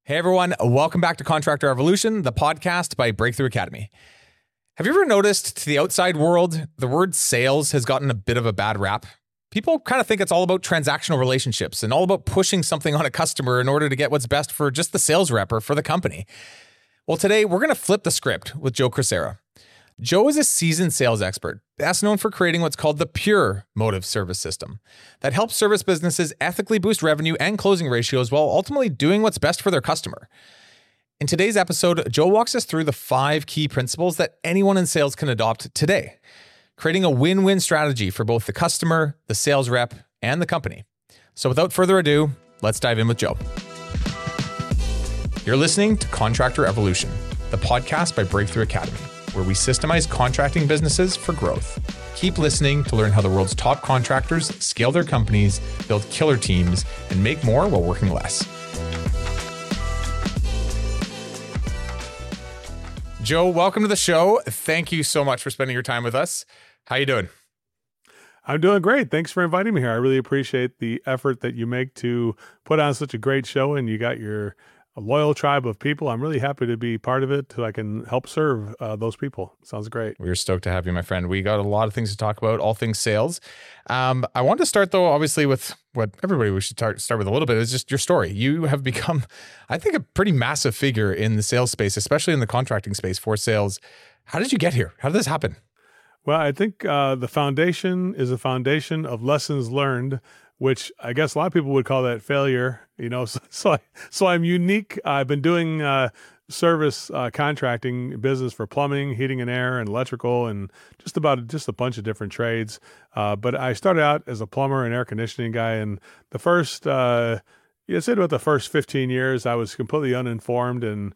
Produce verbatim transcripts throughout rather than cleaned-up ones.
Hey everyone, welcome back to Contractor Evolution, the podcast by Breakthrough Academy. Have you ever noticed to the outside world, the word sales has gotten a bit of a bad rap? People kind of think it's all about transactional relationships and all about pushing something on a customer in order to get what's best for just the sales rep or for the company. Well, today we're going to flip the script with Joe Crisara. Joe is a seasoned sales expert, best known for creating what's called the Pure Motive Service System that helps service businesses ethically boost revenue and closing ratios while ultimately doing what's best for their customer. In today's episode, Joe walks us through the five key principles that anyone in sales can adopt today, creating a win-win strategy for both the customer, the sales rep, and the company. So without further ado, let's dive in with Joe. You're listening to Contractor Evolution, the podcast by Breakthrough Academy, where we systemize contracting businesses for growth. Keep listening to learn how the world's top contractors scale their companies, build killer teams, and make more while working less. Joe, welcome to the show. Thank you so much for spending your time with us. How you doing? I'm doing great. Thanks for inviting me here. I really appreciate the effort that you make to put on such a great show, and you got your a loyal tribe of people. I'm really happy to be part of it so I can help serve uh, those people. Sounds great. We're stoked to have you, my friend. We got a lot of things to talk about, all things sales. Um, I want to start, though, obviously, with what everybody we should start, start with a little bit is just your story. You have become, I think, a pretty massive figure in the sales space, especially in the contracting space for sales. How did you get here? How did this happen? Well, I think uh, the foundation is a foundation of lessons learned, which I guess a lot of people would call that failure. You know, so so, I, so I'm unique. I've been doing uh, service uh, contracting business for plumbing, heating and air, and electrical, and just about just a bunch of different trades. Uh, but I started out as a plumber and air conditioning guy, and the first, uh, you said about the first fifteen years, I was completely uninformed, and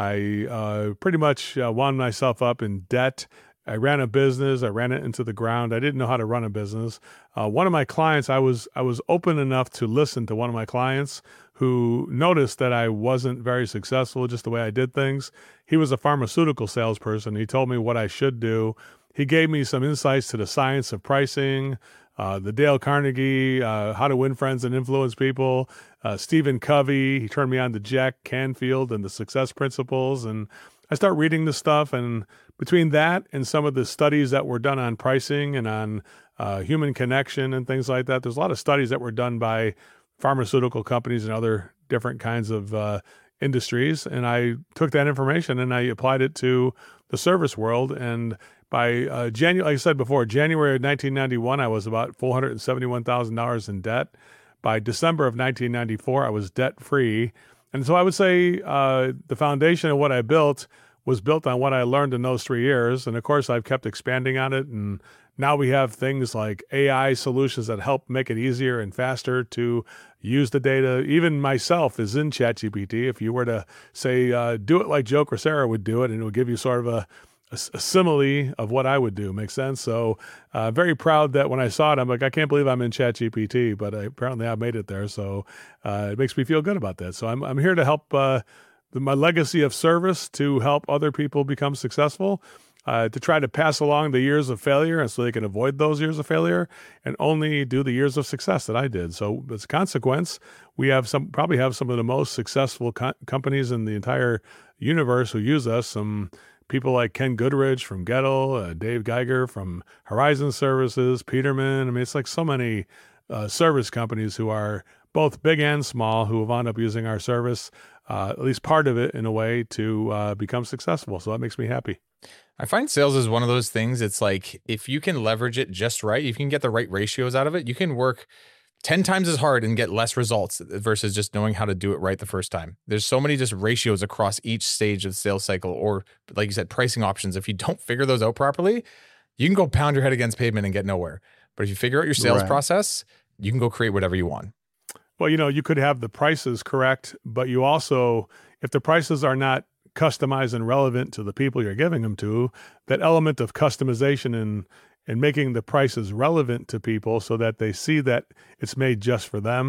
I uh, pretty much uh, wound myself up in debt. I ran a business. I ran it into the ground. I didn't know how to run a business. Uh, one of my clients, I was I was open enough to listen to one of my clients who noticed that I wasn't very successful just the way I did things. He was a pharmaceutical salesperson. He told me what I should do. He gave me some insights to the science of pricing, uh, the Dale Carnegie, uh, how to win friends and influence people, uh, Stephen Covey. He turned me on to Jack Canfield and the success principles. And I start reading this stuff, and between that and some of the studies that were done on pricing and on uh, human connection and things like that, there's a lot of studies that were done by pharmaceutical companies and other different kinds of uh, industries. And I took that information and I applied it to the service world. And by uh, January, like I said before, January of nineteen ninety-one, I was about four hundred seventy-one thousand dollars in debt. By December of nineteen ninety-four, I was debt-free. And so I would say uh, the foundation of what I built was built on what I learned in those three years. And of course, I've kept expanding on it. And now we have things like A I solutions that help make it easier and faster to use the data. Even myself is in ChatGPT. If you were to say, uh, do it like Joe Crisara would do it, and it would give you sort of a, a, a simile of what I would do. Makes sense? So uh, very proud that when I saw it, I'm like, I can't believe I'm in ChatGPT, but I, apparently I made it there. So uh, it makes me feel good about that. So I'm, I'm here to help uh, my legacy of service to help other people become successful, uh, to try to pass along the years of failure and so they can avoid those years of failure and only do the years of success that I did. So as a consequence, we have some, probably have some of the most successful co- companies in the entire universe who use us. Some people like Ken Goodrich from Gettle, uh, Dave Geiger from Horizon Services, Peterman. I mean, it's like so many uh, service companies who are both big and small who have wound up using our service, uh, at least part of it in a way, to uh, become successful. So that makes me happy. I find sales is one of those things. It's like, if you can leverage it just right, if you can get the right ratios out of it, you can work ten times as hard and get less results versus just knowing how to do it right the first time. There's so many just ratios across each stage of the sales cycle, or like you said, pricing options. If you don't figure those out properly, you can go pound your head against pavement and get nowhere. But if you figure out your sales Right. process, you can go create whatever you want. Well, you know, you could have the prices correct, but you also, if the prices are not customized and relevant to the people you're giving them to, that element of customization and and making the prices relevant to people so that they see that it's made just for them,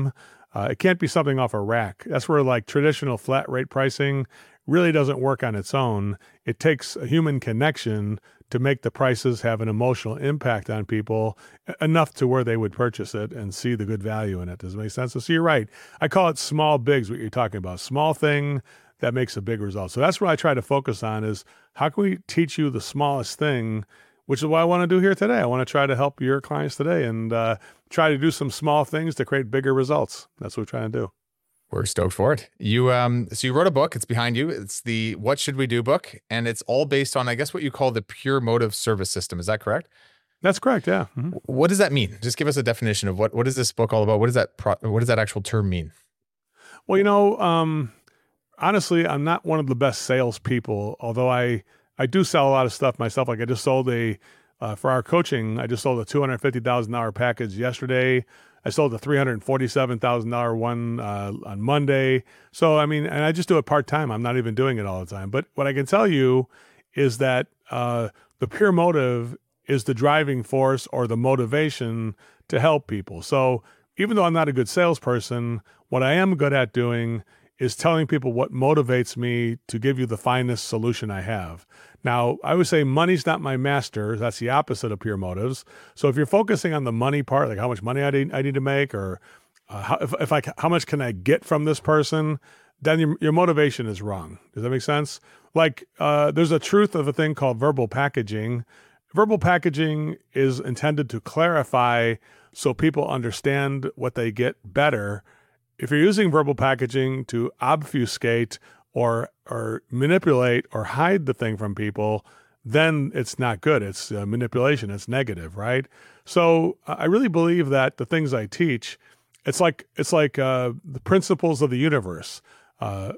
Uh, it can't be something off a rack. That's where like traditional flat rate pricing really doesn't work on its own. It takes a human connection to make the prices have an emotional impact on people enough to where they would purchase it and see the good value in it. Does it make sense? So you're right. I call it small bigs, what you're talking about. Small thing that makes a big result. So that's what I try to focus on is how can we teach you the smallest thing, which is what I want to do here today. I want to try to help your clients today and uh, try to do some small things to create bigger results. That's what we're trying to do. We're stoked for it. You um, so you wrote a book. It's behind you. It's the What Should We Do book, and it's all based on, I guess, what you call the Pure Motive Service System. Is that correct? That's correct. Yeah. Mm-hmm. What does that mean? Just give us a definition of what what is this book all about? What does that pro- what does that actual term mean? Well, you know, um, honestly, I'm not one of the best salespeople. Although I I do sell a lot of stuff myself. Like I just sold a uh, for our coaching. I just sold a two hundred fifty thousand dollar package yesterday. I sold a three hundred forty-seven thousand dollars one uh, on Monday. So, I mean, and I just do it part-time. I'm not even doing it all the time. But what I can tell you is that uh, the pure motive is the driving force or the motivation to help people. So even though I'm not a good salesperson, what I am good at doing is telling people what motivates me to give you the finest solution I have. Now, I would say money's not my master. That's the opposite of pure motives. So if you're focusing on the money part, like how much money I need, I need to make, or uh, how, if, if I, how much can I get from this person, then your, your motivation is wrong. Does that make sense? Like uh, there's a truth of a thing called verbal packaging. Verbal packaging is intended to clarify so people understand what they get better. If you're using verbal packaging to obfuscate or or manipulate or hide the thing from people, then it's not good. It's uh, manipulation. It's negative, right? So I really believe that the things I teach, it's like it's like uh, the principles of the universe. Uh,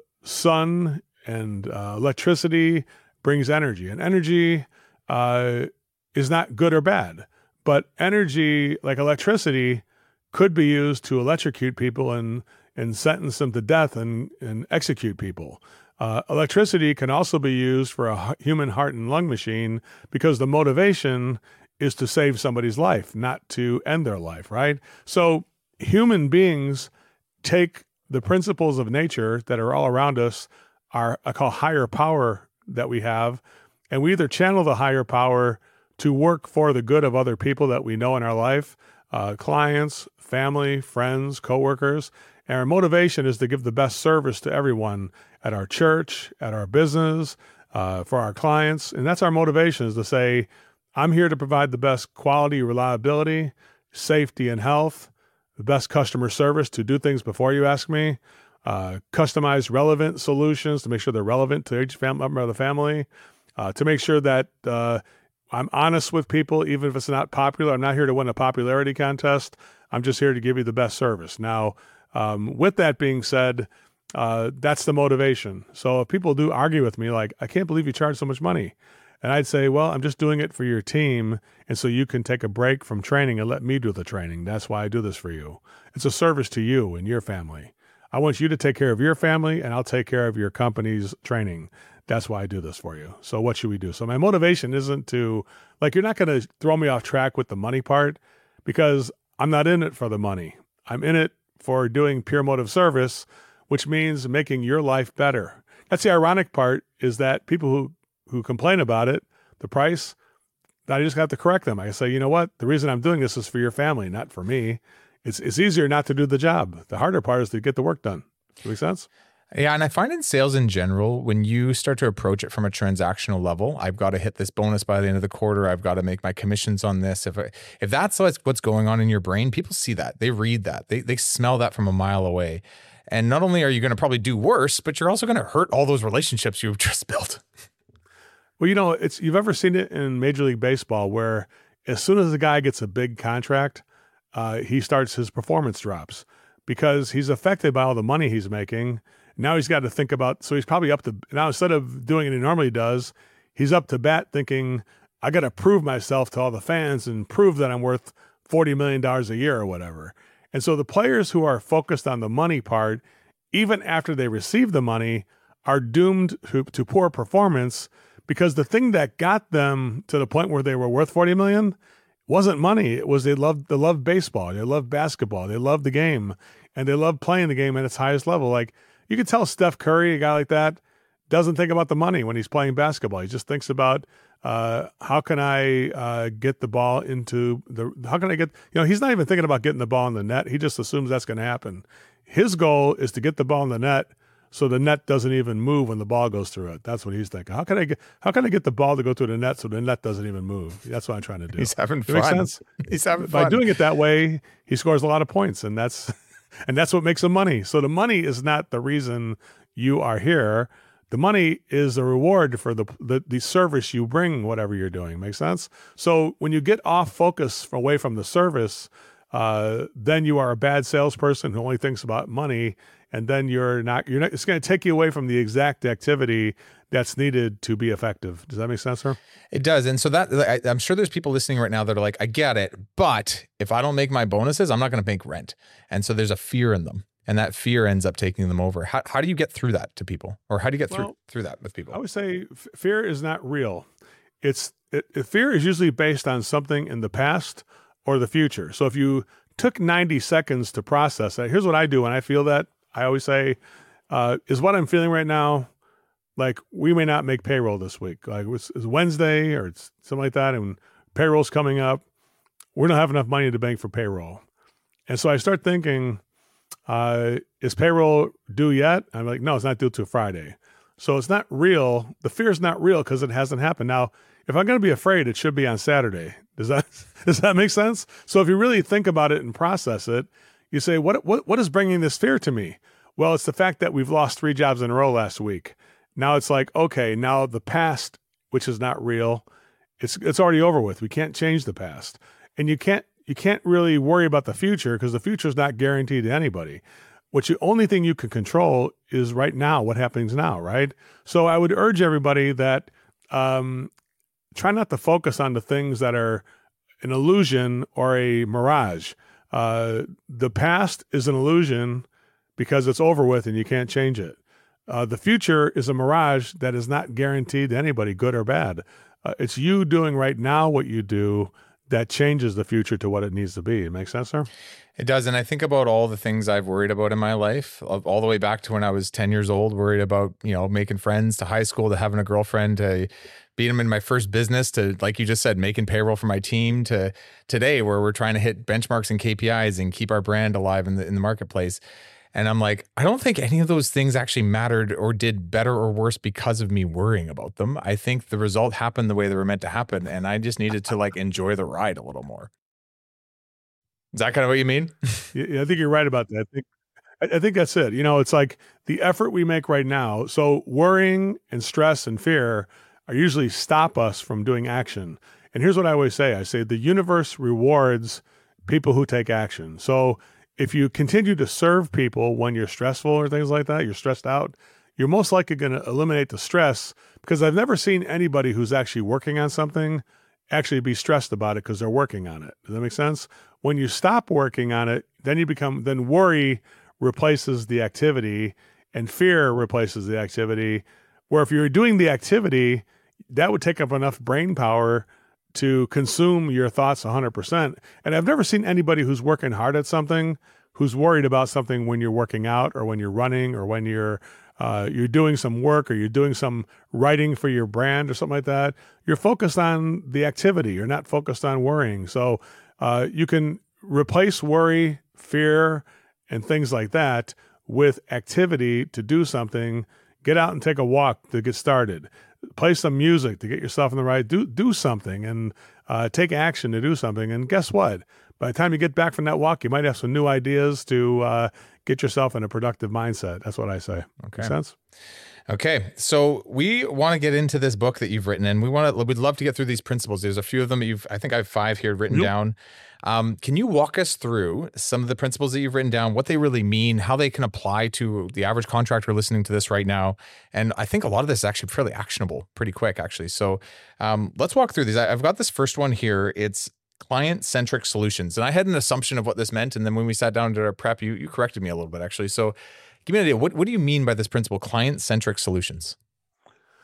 sun and uh, electricity brings energy, and energy uh, is not good or bad. But energy, like electricity, could be used to electrocute people and and sentence them to death and, and execute people. Uh, electricity can also be used for a human heart and lung machine because the motivation is to save somebody's life, not to end their life, right? So human beings take the principles of nature that are all around us, our I call higher power that we have, and we either channel the higher power to work for the good of other people that we know in our life, uh, clients, family, friends, coworkers. And our motivation is to give the best service to everyone at our church, at our business, uh, for our clients. And that's our motivation, is to say, I'm here to provide the best quality, reliability, safety, and health, the best customer service to do things before you ask me, uh, customized relevant solutions to make sure they're relevant to each fam- member of the family, uh, to make sure that uh, I'm honest with people, even if it's not popular. I'm not here to win a popularity contest. I'm just here to give you the best service. Now, um, with that being said, uh, that's the motivation. So if people do argue with me, like, I can't believe you charge so much money. And I'd say, well, I'm just doing it for your team. And so you can take a break from training and let me do the training. That's why I do this for you. It's a service to you and your family. I want you to take care of your family, and I'll take care of your company's training. That's why I do this for you. So what should we do? So my motivation isn't to, like, you're not going to throw me off track with the money part, because I'm not in it for the money. I'm in it for doing pure motive service, which means making your life better. That's the ironic part, is that people who, who complain about it, the price, I just have to correct them. I say, you know what? The reason I'm doing this is for your family, not for me. It's it's easier not to do the job. The harder part is to get the work done. Does that make sense? Yeah, and I find in sales in general, when you start to approach it from a transactional level, I've got to hit this bonus by the end of the quarter. I've got to make my commissions on this. If I, if that's what's going on in your brain, people see that. They read that. They they smell that from a mile away. And not only are you going to probably do worse, but you're also going to hurt all those relationships you've just built. Well, you know, it's you've ever seen it in Major League Baseball, where as soon as the guy gets a big contract, uh, he starts his performance drops because he's affected by all the money he's making. Now he's got to think about, so he's probably up to, now instead of doing what he normally does, he's up to bat thinking, I got to prove myself to all the fans and prove that I'm worth forty million dollars a year or whatever. And so the players who are focused on the money part, even after they receive the money, are doomed to, to poor performance, because the thing that got them to the point where they were worth forty million dollars wasn't money. It was they loved, they loved baseball. They loved basketball. They loved the game. and they love playing the game at its highest level. Like you can tell Steph Curry, a guy like that, doesn't think about the money when he's playing basketball. He just thinks about uh, how can I uh, get the ball into the, how can I get, you know, he's not even thinking about getting the ball in the net. He just assumes that's going to happen. His goal is to get the ball in the net so the net doesn't even move when the ball goes through it. That's what he's thinking. How can I get, how can I get the ball to go through the net so the net doesn't even move? That's what I'm trying to do. He's having Does that fun. make sense? He's having By fun. doing it that way, he scores a lot of points, and that's, and that's what makes him money. So the money is not the reason you are here. The money is a reward for the, the the service you bring, whatever you're doing. Make sense? So when you get off focus away from the service, uh, then you are a bad salesperson who only thinks about money, and then you're not. You're not. It's going to take you away from the exact activity that's needed to be effective. Does that make sense, sir? It does. And so that I, I'm sure there's people listening right now that are like, I get it, but if I don't make my bonuses, I'm not going to make rent. And so there's a fear in them. And that fear ends up taking them over. How, how do you get through that to people? Or how do you get through Well, through that with people? I would say f- fear is not real. It's it, it- fear is usually based on something in the past or the future. So if you took ninety seconds to process that, here's what I do when I feel that. I always say, uh, is what I'm feeling right now, like we may not make payroll this week. Like it's, it's Wednesday or it's something like that, and payroll's coming up. We don't have enough money in the bank for payroll. And so I start thinking, Uh, is payroll due yet? I'm like, no, it's not due till Friday. So it's not real. The fear is not real because it hasn't happened. Now, if I'm going to be afraid, it should be on Saturday. Does that, does that make sense? So if you really think about it and process it, you say, what, what, what is bringing this fear to me? Well, it's the fact that we've lost three jobs in a row last week. Now it's like, okay, now the past, which is not real, it's, it's already over with. We can't change the past. And you can't, You can't really worry about the future because the future is not guaranteed to anybody. What you only thing you can control is right now, what happens now, right? So I would urge everybody that um, try not to focus on the things that are an illusion or a mirage. Uh, the past is an illusion because it's over with and you can't change it. Uh, the future is a mirage that is not guaranteed to anybody, good or bad. Uh, it's you doing right now what you do that changes the future to what it needs to be. It makes sense, sir? It does. And I think about all the things I've worried about in my life, all the way back to when I was ten years old, worried about, you know, making friends, to high school, to having a girlfriend, to being in my first business, to, like you just said, making payroll for my team, to today where we're trying to hit benchmarks and K P Is and keep our brand alive in the, in the marketplace. And I'm like, I don't think any of those things actually mattered or did better or worse because of me worrying about them. I think the result happened the way they were meant to happen. And I just needed to like enjoy the ride a little more. Is that kind of what you mean? Yeah, I think you're right about that. I think, I I think that's it. You know, it's like the effort we make right now. So worrying and stress and fear are usually stop us from doing action. And here's what I always say. I say the universe rewards people who take action. So if you continue to serve people when you're stressful or things like that, you're stressed out, you're most likely going to eliminate the stress, because I've never seen anybody who's actually working on something actually be stressed about it because they're working on it. Does that make sense? When you stop working on it, then you become, then worry replaces the activity and fear replaces the activity. Where if you're doing the activity, that would take up enough brain power to consume your thoughts one hundred percent. And I've never seen anybody who's working hard at something who's worried about something when you're working out or when you're running or when you're uh, you're doing some work or you're doing some writing for your brand or something like that. You're focused on the activity. You're not focused on worrying. So uh, you can replace worry, fear, and things like that with activity to do something. Get out and take a walk to get started. Play some music to get yourself in the right, do do something and uh, take action to do something. And guess what? By the time you get back from that walk, you might have some new ideas to uh, get yourself in a productive mindset. That's what I say. Okay. Make sense? Okay. So we want to get into this book that you've written, and we want to, we'd love to get through these principles. There's a few of them that you've, I think I have five here written Yep. down. Um, can you walk us through some of the principles that you've written down, what they really mean, how they can apply to the average contractor listening to this right now? And I think a lot of this is actually fairly actionable pretty quick, actually. So um, let's walk through these. I, I've got this first one here. It's client-centric solutions. And I had an assumption of what this meant. And then when we sat down to our prep, you, you corrected me a little bit, actually. So give me an idea. What, what do you mean by this principle, client-centric solutions?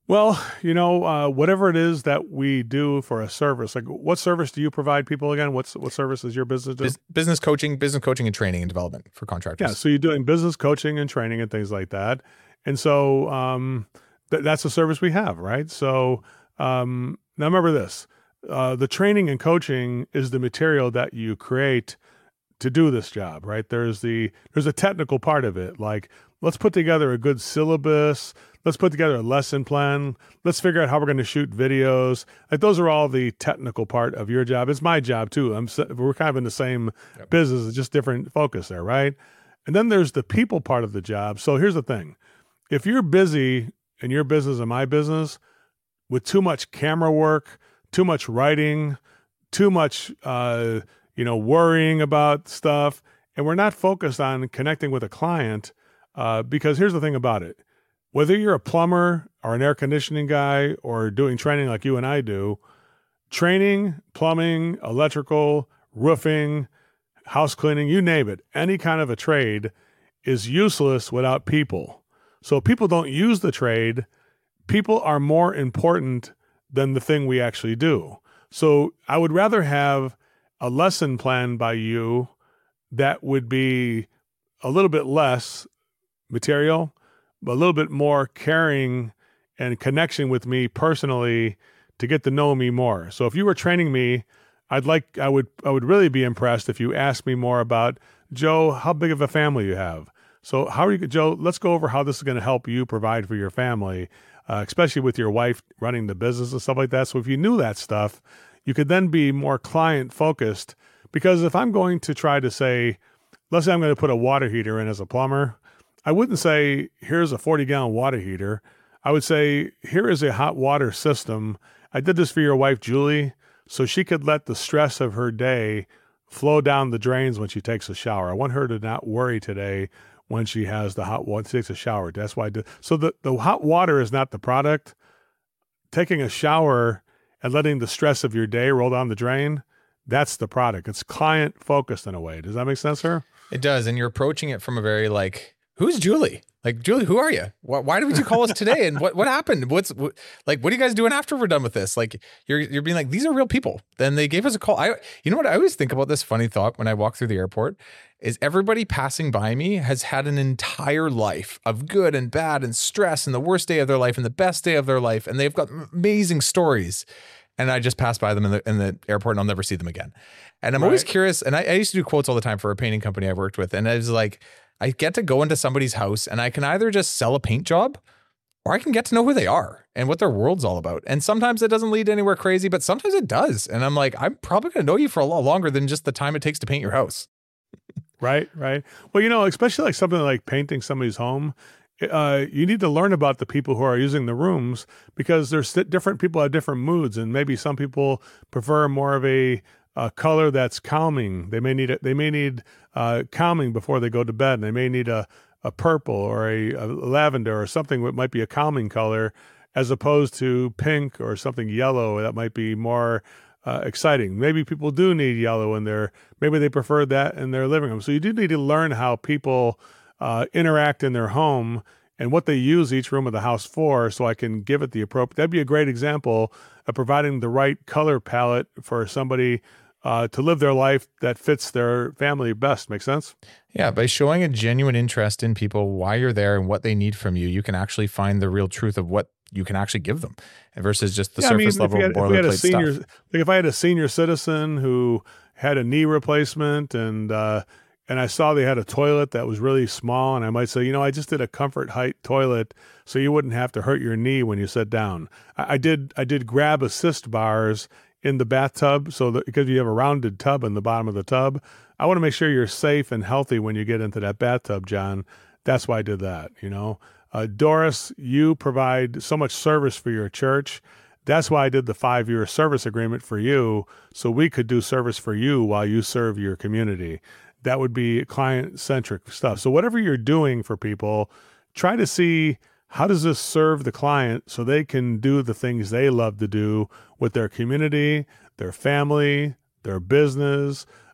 Well, you know, uh, whatever it is that we do for a service, like what service do you provide people again? What's what service does your business do? Bus- business coaching, business coaching and training and development for Yeah, contractors. so you're doing business coaching and training and things like that, and so um, th- that's a service we have, right? So um, now remember this: uh, the training and coaching is the material that you create to do this job, right? There's the there's a technical part of it, like let's put together a good syllabus, let's put together a lesson plan, let's figure out how we're going to shoot videos. Like those are all the technical part of your job. It's my job too. I'm s- we're kind of in the same Yep. business, it's just different focus there, right? And then there's the people part of the job. So here's the thing: if you're busy in your business and my business with too much camera work, too much writing, too much, uh, you know, worrying about stuff, and we're not focused on connecting with a client, uh, because here's the thing about it. Whether you're a plumber or an air conditioning guy or doing training like you and I do, training, plumbing, electrical, roofing, house cleaning, you name it, any kind of a trade is useless without people. So people don't use the trade. People are more important than the thing we actually do. So I would rather have a lesson plan by you that would be a little bit less material, but a little bit more caring and connection with me personally to get to know me more. So if you were training me, I'd like I would I would really be impressed if you asked me more about, Joe, how big of a family you have. So how are you, Joe? Let's go over how this is going to help you provide for your family, uh, especially with your wife running the business and stuff like that. So if you knew that stuff, you could then be more client focused. Because if I'm going to try to say, let's say I'm going to put a water heater in as a plumber, I wouldn't say, here's a forty gallon water heater. I would say, here is a hot water system. I did this for your wife, Julie, so she could let the stress of her day flow down the drains when she takes a shower. I want her to not worry today when she has the hot water, takes a shower. That's why I did. So the, the hot water is not the product. Taking a shower and letting the stress of your day roll down the drain, that's the product. It's client focused in a way. Does that make sense, sir? It does. And you're approaching it from a very like, who's Julie? Like, Julie, who are you? Why, why did you call us today? And what, what happened? What's what, like, what are you guys doing after we're done with this? Like, you're, you're being like, these are real people. Then they gave us a call. I, you know what? I always think about this funny thought when I walk through the airport is everybody passing by me has had an entire life of good and bad and stress and the worst day of their life and the best day of their life. And they've got amazing stories. And I just pass by them in the, in the airport and I'll never see them again. And I'm Right. always curious. And I, I used to do quotes all the time for a painting company I worked with. And I was like, I get to go into somebody's house and I can either just sell a paint job or I can get to know who they are and what their world's all about. And sometimes it doesn't lead to anywhere crazy, but sometimes it does. And I'm like, I'm probably going to know you for a lot longer than just the time it takes to paint your house. Right, right. Well, you know, especially like something like painting somebody's home, uh, you need to learn about the people who are using the rooms because there's different people have different moods, and maybe some people prefer more of a, a color that's calming. They may need a, they may need uh, calming before they go to bed. And they may need a a purple or a, a lavender or something that might be a calming color, as opposed to pink or something yellow that might be more Uh, exciting. Maybe people do need yellow in their, maybe they prefer that in their living room. So you do need to learn how people uh, interact in their home and what they use each room of the house for, so I can give it the appropriate. That'd be a great example of providing the right color palette for somebody uh, to live their life that fits their family best. Make sense? Yeah, by showing a genuine interest in people, why you're there and what they need from you, you can actually find the real truth of what you can actually give them versus just the Yeah, I mean, surface if level we had, if we had a boilerplate senior, stuff. like if I had a senior citizen who had a knee replacement and uh, and I saw they had a toilet that was really small, and I might say, you know, I just did a comfort height toilet, so you wouldn't have to hurt your knee when you sit down. I, I did I did grab assist bars in the bathtub, so that because you have a rounded tub in the bottom of the tub, I want to make sure you're safe and healthy when you get into that bathtub, John. That's why I did that. You know. Uh, Doris, you provide so much service for your church. That's why I did the five-year service agreement for you, so we could do service for you while you serve your community. That would be client-centric stuff. So whatever you're doing for people, try to see how does this serve the client so they can do the things they love to do with their community, their family, their business,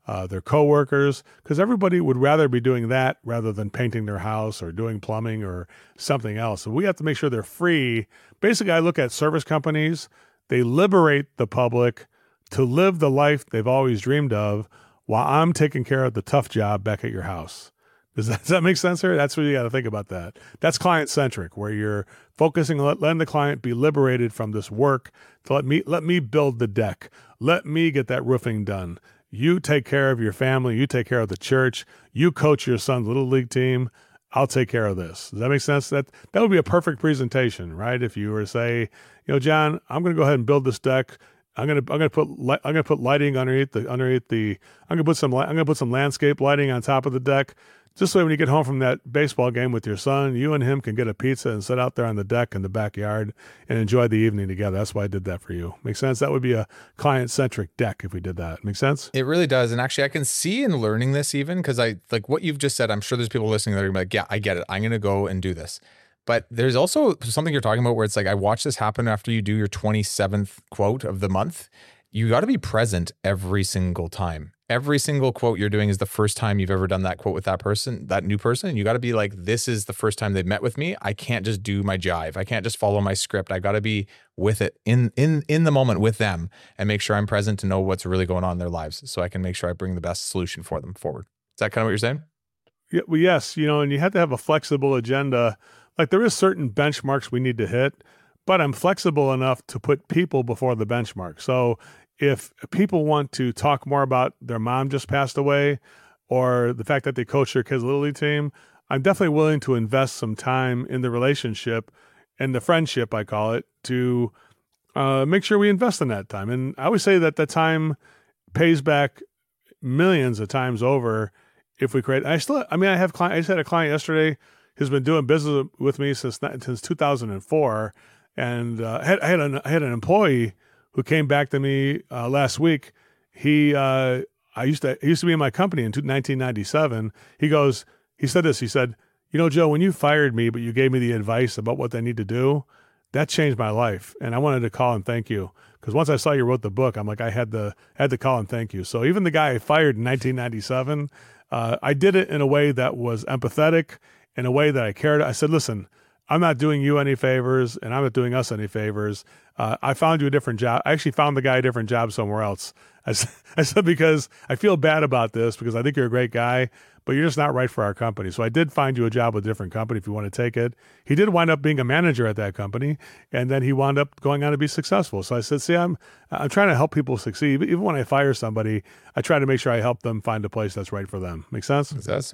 uh, their coworkers, because everybody would rather be doing that rather than painting their house or doing plumbing or something else. So we have to make sure they're free. Basically, I look at service companies. They liberate the public to live the life they've always dreamed of while I'm taking care of the tough job back at your house. Does that, does that make sense here? That's what you got to think about that. That's client-centric, where you're focusing on letting the client be liberated from this work to let me, let me build the deck. Let me get that roofing done. You take care of your family. You take care of the church. You coach your son's little league team. I'll take care of this. Does that make sense? That that would be a perfect presentation, right? If you were to say, you know, John, I'm going to go ahead and build this deck. I'm gonna I'm gonna put li- I'm gonna put lighting underneath the underneath the I'm gonna put some li- I'm gonna put some landscape lighting on top of the deck, just so when you get home from that baseball game with your son, you and him can get a pizza and sit out there on the deck in the backyard and enjoy the evening together. That's why I did that for you. Make sense? That would be a client-centric deck if we did that. Make sense? It really does. And actually, I can see in learning this even because I like what you've just said. I'm sure there's people listening that are gonna be like, yeah, I get it. I'm going to go and do this. But there's also something you're talking about where it's like, I watch this happen after you do your twenty-seventh quote of the month. You got to be present every single time. Every single quote you're doing is the first time you've ever done that quote with that person, that new person. You got to be like, this is the first time they've met with me. I can't just do my jive. I can't just follow my script. I got to be with it in, in, in the moment with them and make sure I'm present to know what's really going on in their lives so I can make sure I bring the best solution for them forward. Is that kind of what you're saying? Yeah, well, yes. You know, and you have to have a flexible agenda. Like there is certain benchmarks we need to hit, but I'm flexible enough to put people before the benchmark. So if people want to talk more about their mom just passed away or the fact that they coach their kids' little league team, I'm definitely willing to invest some time in the relationship and the friendship, I call it, to uh, make sure we invest in that time. And I always say that the time pays back millions of times over if we create. I still, I mean, I have client. I just had a client yesterday who's been doing business with me since since two thousand four, and uh, I had I had an I had an employee who came back to me uh, last week. He uh, I used to he used to be in my company in nineteen ninety-seven. He goes, he said this. He said, you know, Joe, when you fired me, but you gave me the advice about what they need to do, that changed my life, and I wanted to call and thank you. Because once I saw you wrote the book, I'm like, I had to had to call and thank you. So even the guy I fired in nineteen ninety-seven, uh, I did it in a way that was empathetic, in a way that I cared. I said, listen, I'm not doing you any favors, and I'm not doing us any favors. Uh, I found you a different job. I actually found the guy a different job somewhere else. I, I said, because I feel bad about this, because I think you're a great guy, but you're just not right for our company. So I did find you a job with a different company if you want to take it. He did wind up being a manager at that company, and then he wound up going on to be successful. So I said, see, I'm I'm trying to help people succeed. Even when I fire somebody, I try to make sure I help them find a place that's right for them. Make sense? It does.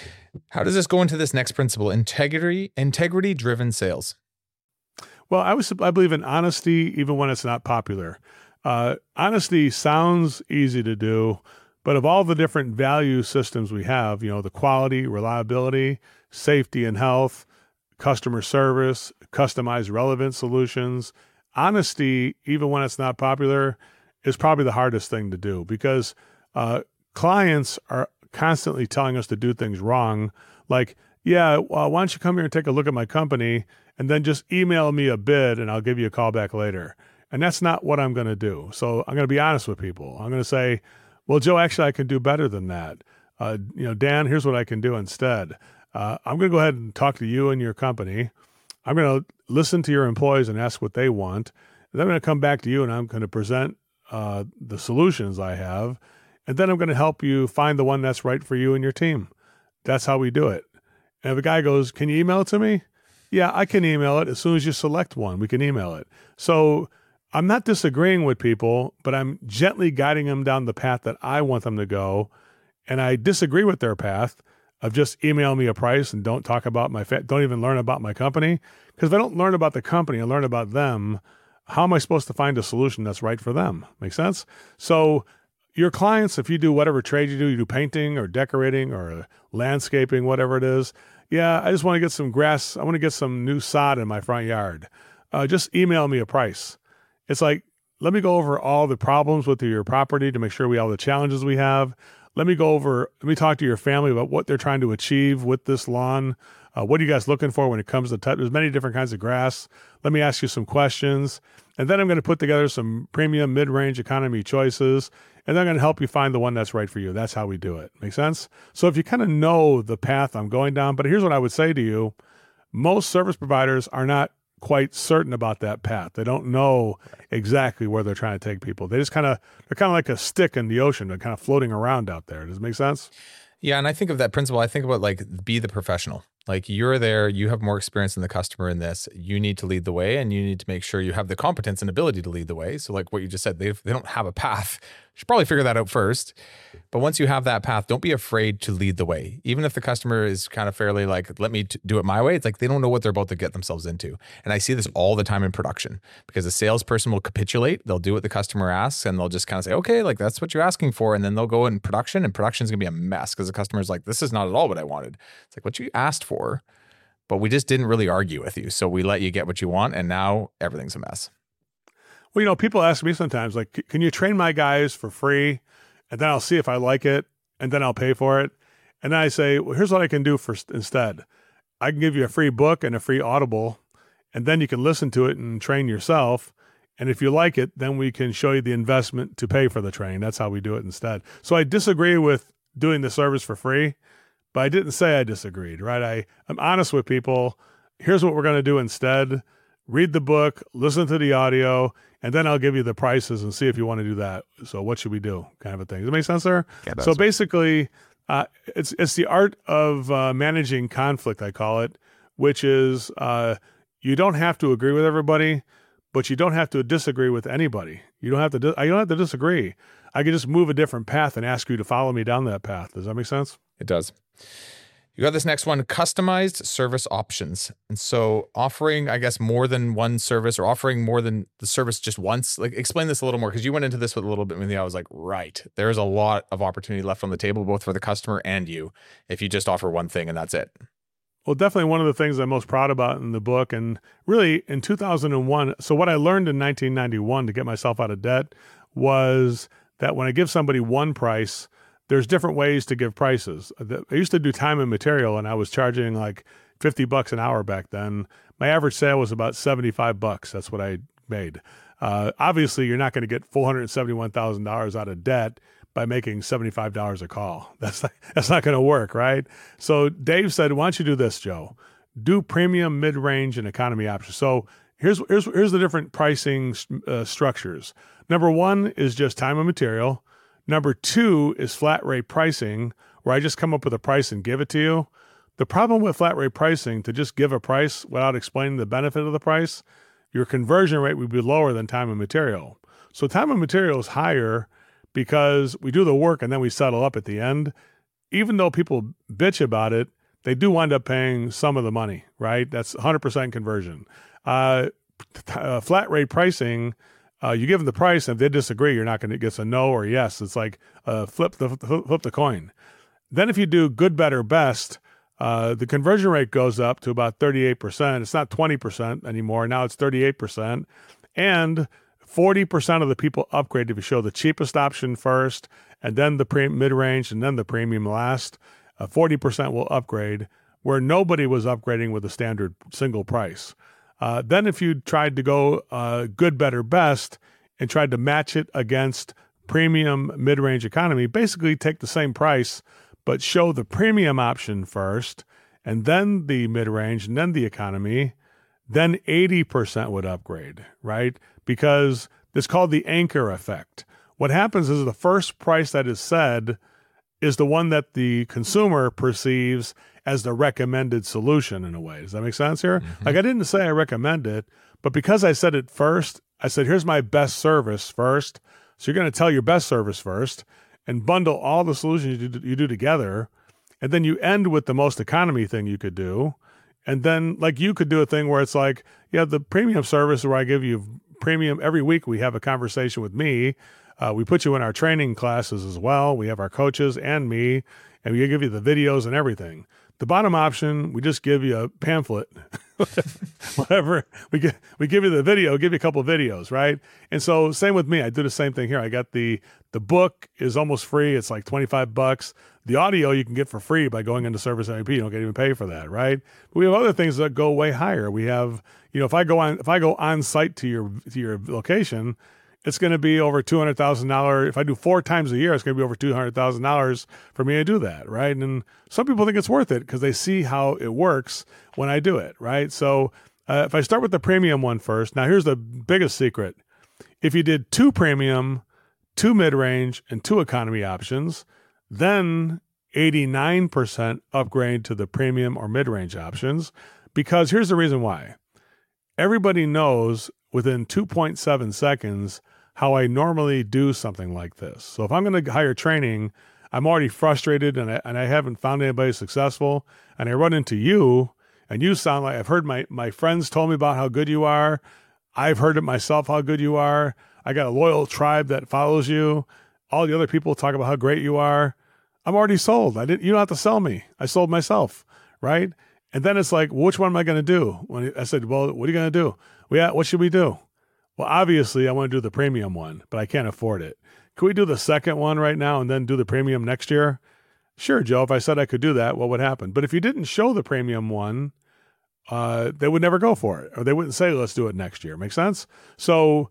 How does this go into this next principle? Integrity, integrity-driven sales. Well, I was I believe in honesty, even when it's not popular. Uh, honesty sounds easy to do, but of all the different value systems we have, you know, the quality, reliability, safety and health, customer service, customized relevant solutions, honesty, even when it's not popular, is probably the hardest thing to do because uh, clients are constantly telling us to do things wrong. Like, yeah, well, why don't you come here and take a look at my company and then just email me a bid and I'll give you a call back later. And that's not what I'm going to do. So I'm going to be honest with people. I'm going to say, well, Joe, actually, I can do better than that. Uh, you know, Dan, here's what I can do instead. Uh, I'm going to go ahead and talk to you and your company. I'm going to listen to your employees and ask what they want. And then I'm going to come back to you and I'm going to present uh, the solutions I have. And then I'm going to help you find the one that's right for you and your team. That's how we do it. And if a guy goes, can you email it to me? Yeah, I can email it. As soon as you select one, we can email it. So I'm not disagreeing with people, but I'm gently guiding them down the path that I want them to go. And I disagree with their path of just email me a price and don't talk about my, fa- don't even learn about my company. Because if I don't learn about the company and learn about them, how am I supposed to find a solution that's right for them? Make sense? So your clients, if you do whatever trade you do, you do painting or decorating or landscaping, whatever it is. Yeah, I just want to get some grass. I want to get some new sod in my front yard. Uh, just email me a price. It's like, let me go over all the problems with your property to make sure we have all the challenges we have. Let me go over, let me talk to your family about what they're trying to achieve with this lawn. Uh, what are you guys looking for when it comes to touch? There's many different kinds of grass. Let me ask you some questions. And then I'm going to put together some premium mid-range economy choices. and they're going to help you find the one that's right for you. That's how we do it. Make sense? So if you kind of know the path I'm going down, but here's what I would say to you. Most service providers are not quite certain about that path. They don't know exactly where they're trying to take people. They just kind of, they're kind of like a stick in the ocean. They're kind of floating around out there. Does it make sense? Yeah. And I think of that principle. I think about like, be the professional. Like you're there, you have more experience than the customer in this. You need to lead the way, and you need to make sure you have the competence and ability to lead the way. So like what you just said, they they don't have a path. You should probably figure that out first. But once you have that path, don't be afraid to lead the way. Even if the customer is kind of fairly like, let me t- do it my way. It's like they don't know what they're about to get themselves into. And I see this all the time in production, because a salesperson will capitulate. They'll do what the customer asks, and they'll just kind of say, okay, like that's what you're asking for. And then they'll go in production, and production's gonna be a mess because the customer's like, this is not at all what I wanted. It's like what you asked for, but we just didn't really argue with you. So we let you get what you want, and now everything's a mess. Well, you know, people ask me sometimes, like, can you train my guys for free? And then I'll see if I like it, and then I'll pay for it. And then I say, well, here's what I can do for instead. I can give you a free book and a free Audible, and then you can listen to it and train yourself. And if you like it, then we can show you the investment to pay for the training. That's how we do it instead. So I disagree with doing the service for free, but I didn't say I disagreed, right? I, I'm honest with people. Here's what we're going to do instead. Read the book, listen to the audio, and then I'll give you the prices and see if you want to do that. So what should we do? Kind of a thing. Does it make sense there? Yeah, so basically, uh, it's it's the art of uh, managing conflict, I call it, which is uh, you don't have to agree with everybody, but you don't have to disagree with anybody. You don't have to. Di- I don't have to disagree. I can just move a different path and ask you to follow me down that path. Does that make sense? It does. You got this next one, customized service options. And so offering, I guess, more than one service, or offering more than the service just once. Like, explain this a little more, because you went into this with a little bit with me. I was like, right, there's a lot of opportunity left on the table, both for the customer and you, if you just offer one thing and that's it. Well, definitely one of the things I'm most proud about in the book, and really in two thousand one. So what I learned in nineteen ninety-one to get myself out of debt was that when I give somebody one price, there's different ways to give prices. I used to do time and material, and I was charging like fifty bucks an hour back then. My average sale was about seventy-five bucks. That's what I made. Uh, obviously, you're not going to get four hundred seventy-one thousand dollars out of debt by making seventy-five dollars a call. That's not, that's not going to work, right? So Dave said, why don't you do this, Joe? Do premium, mid-range, and economy options. So here's, here's, here's the different pricing uh, structures. Number one is just time and material. Number two is flat rate pricing, where I just come up with a price and give it to you. The problem with flat rate pricing, to just give a price without explaining the benefit of the price, your conversion rate would be lower than time and material. So time and material is higher because we do the work and then we settle up at the end. Even though people bitch about it, they do wind up paying some of the money, right? That's one hundred percent conversion. Uh, uh, flat rate pricing, Uh, you give them the price, and if they disagree, you're not going to get a no or yes. It's like uh, flip the flip the coin. Then if you do good, better, best, uh, the conversion rate goes up to about thirty-eight percent. It's not twenty percent anymore. Now it's thirty-eight percent. And forty percent of the people upgrade if you show the cheapest option first, and then the pre- mid-range, and then the premium last. Uh, forty percent will upgrade, where nobody was upgrading with a standard single price. Uh, then if you tried to go uh, good, better, best, and tried to match it against premium, mid-range economy, basically take the same price, but show the premium option first, and then the mid-range, and then the economy, then eighty percent would upgrade, right? Because it's called the anchor effect. What happens is the first price that is said is the one that the consumer perceives as the recommended solution in a way. Does that make sense here? Mm-hmm. Like I didn't say I recommend it, but because I said it first, I said, here's my best service first. So you're going to tell your best service first and bundle all the solutions you do, you do together. And then you end with the most economy thing you could do. And then like you could do a thing where it's like, yeah, the premium service where I give you premium every week. We have a conversation with me. Uh, we put you in our training classes as well. We have our coaches and me, and we give you the videos and everything. The bottom option, we just give you a pamphlet, whatever. We get, we give you the video, give you a couple of videos, right? And so same with me. I do the same thing here. I got the the book is almost free. It's like twenty-five bucks. The audio you can get for free by going into Service M V P. You don't get even pay for that, right? But we have other things that go way higher. We have, you know, if I go on if I go on site to your to your location, it's going to be over two hundred thousand dollars. If I do four times a year, it's going to be over two hundred thousand dollars for me to do that, right? And some people think it's worth it because they see how it works when I do it, right? So uh, if I start with the premium one first, now here's the biggest secret. If you did two premium, two mid-range, and two economy options, then eighty-nine percent upgrade to the premium or mid-range options, because here's the reason why. Everybody knows within two point seven seconds how I normally do something like this. So if I'm going to hire training, I'm already frustrated and I, and I haven't found anybody successful, and I run into you, and you sound like, I've heard my, my friends told me about how good you are. I've heard it myself how good you are. I got a loyal tribe that follows you. All the other people talk about how great you are. I'm already sold. I didn't. You don't have to sell me. I sold myself, right? And then it's like, well, which one am I going to do? When I said, well, what are you going to do? Well, yeah, what should we do? Well, obviously, I want to do the premium one, but I can't afford it. Can we do the second one right now and then do the premium next year? Sure, Joe. If I said I could do that, what would happen? But if you didn't show the premium one, uh, they would never go for it, or they wouldn't say, let's do it next year. Make sense? So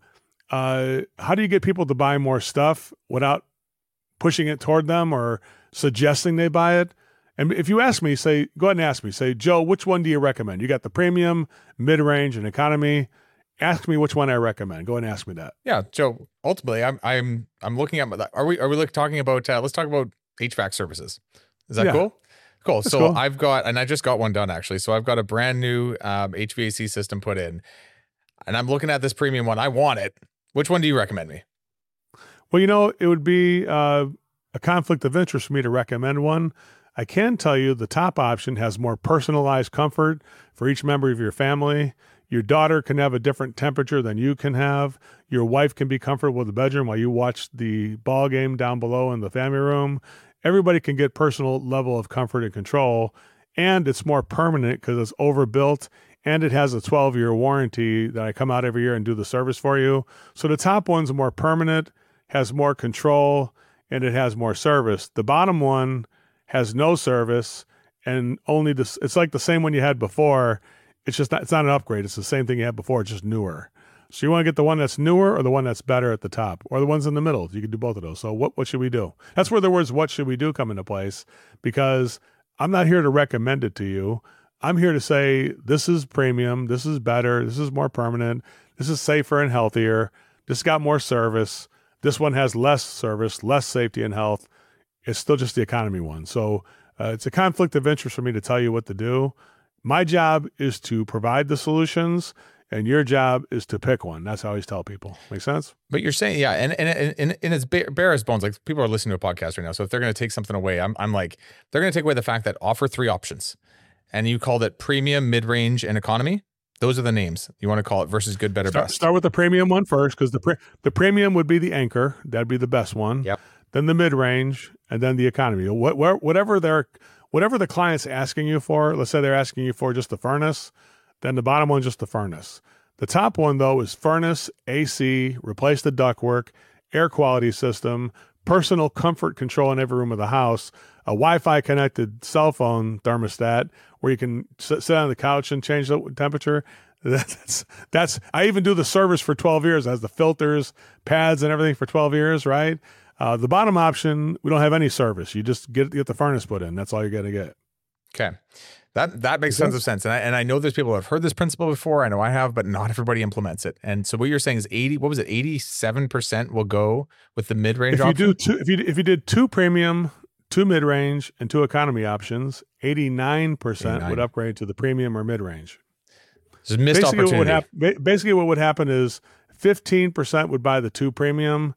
uh, how do you get people to buy more stuff without pushing it toward them or suggesting they buy it? And if you ask me, say, go ahead and ask me, say, Joe, which one do you recommend? You got the premium, mid-range, and economy. Ask me which one I recommend. Go ahead and ask me that. Yeah, Joe. Ultimately, I'm I'm I'm looking at my, are we are we like talking about uh, let's talk about H V A C services. Is that Yeah. cool? Cool. That's So cool. I've got, and I just got one done actually. So I've got a brand new um, H V A C system put in, and I'm looking at this premium one. I want it. Which one do you recommend me? Well, you know, it would be uh, a conflict of interest for me to recommend one. I can tell you the top option has more personalized comfort for each member of your family. Your daughter can have a different temperature than you can have. Your wife can be comfortable with the bedroom while you watch the ball game down below in the family room. Everybody can get personal level of comfort and control, and it's more permanent because it's overbuilt, and it has a twelve-year warranty that I come out every year and do the service for you. So the top one's more permanent, has more control, and it has more service. The bottom one has no service and only this. It's like the same one you had before. It's just not, it's not an upgrade. It's the same thing you had before. It's just newer. So you want to get the one that's newer or the one that's better at the top or the ones in the middle. You can do both of those. So what, what should we do? That's where the words, what should we do, come into place, because I'm not here to recommend it to you. I'm here to say, this is premium. This is better. This is more permanent. This is safer and healthier. This got more service. This one has less service, less safety and health. It's still just the economy one. So uh, it's a conflict of interest for me to tell you what to do. My job is to provide the solutions, and your job is to pick one. That's how I always tell people. Make sense? But you're saying, yeah, and and and, and, and it's bare, bare as bones. Like, people are listening to a podcast right now, so if they're going to take something away, I'm I'm like, they're going to take away the fact that offer three options, and you called it premium, mid range, and economy. Those are the names you want to call it versus good, better, Start, best. start with the premium one first, because the pre- the premium would be the anchor. That'd be the best one. Yep. Then the mid range, and then the economy. What, where, whatever they're whatever the client's asking you for. Let's say they're asking you for just the furnace, then the bottom one just the furnace. The top one, though, is furnace, A C, replace the ductwork, air quality system, personal comfort control in every room of the house, a Wi-Fi connected cell phone thermostat where you can sit, sit on the couch and change the temperature. That's, that's, I even do the service for twelve years, as the filters, pads, and everything for twelve years, right? Uh, the bottom option, we don't have any service. You just get, get the furnace put in. That's all you're going to get. Okay. That that makes tons of sense. And I, and I know there's people who have heard this principle before. I know I have, but not everybody implements it. And so what you're saying is eighty, what was it? eighty-seven percent will go with the mid-range If you option? do two, if you if you did two premium, two mid-range, and two economy options, eighty-nine percent eighty-nine. would upgrade to the premium or mid-range. This is missed Basically what, would opportunity. hap- basically, what would happen is fifteen percent would buy the two premium,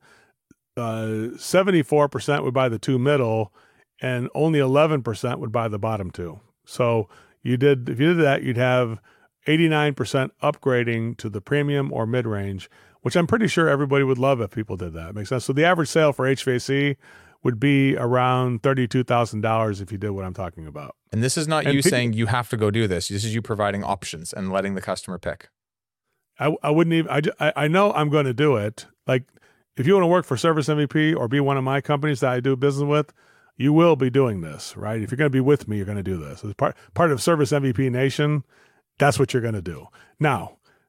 uh, seventy-four percent would buy the two middle, and only eleven percent would buy the bottom two. So you did, if you did that, you'd have eighty-nine percent upgrading to the premium or mid-range, which I'm pretty sure everybody would love if people did that. Makes sense? So the average sale for H V A C would be around thirty-two thousand dollars if you did what I'm talking about. And this is not And you pe- saying you have to go do this. This is you providing options and letting the customer pick. I, I wouldn't even, I, ju- I, I know I'm going to do it. Like, if you want to work for Service M V P or be one of my companies that I do business with, you will be doing this, right? If you're going to be with me, you're going to do this. As part, part of Service M V P Nation, that's what you're going to do. Now,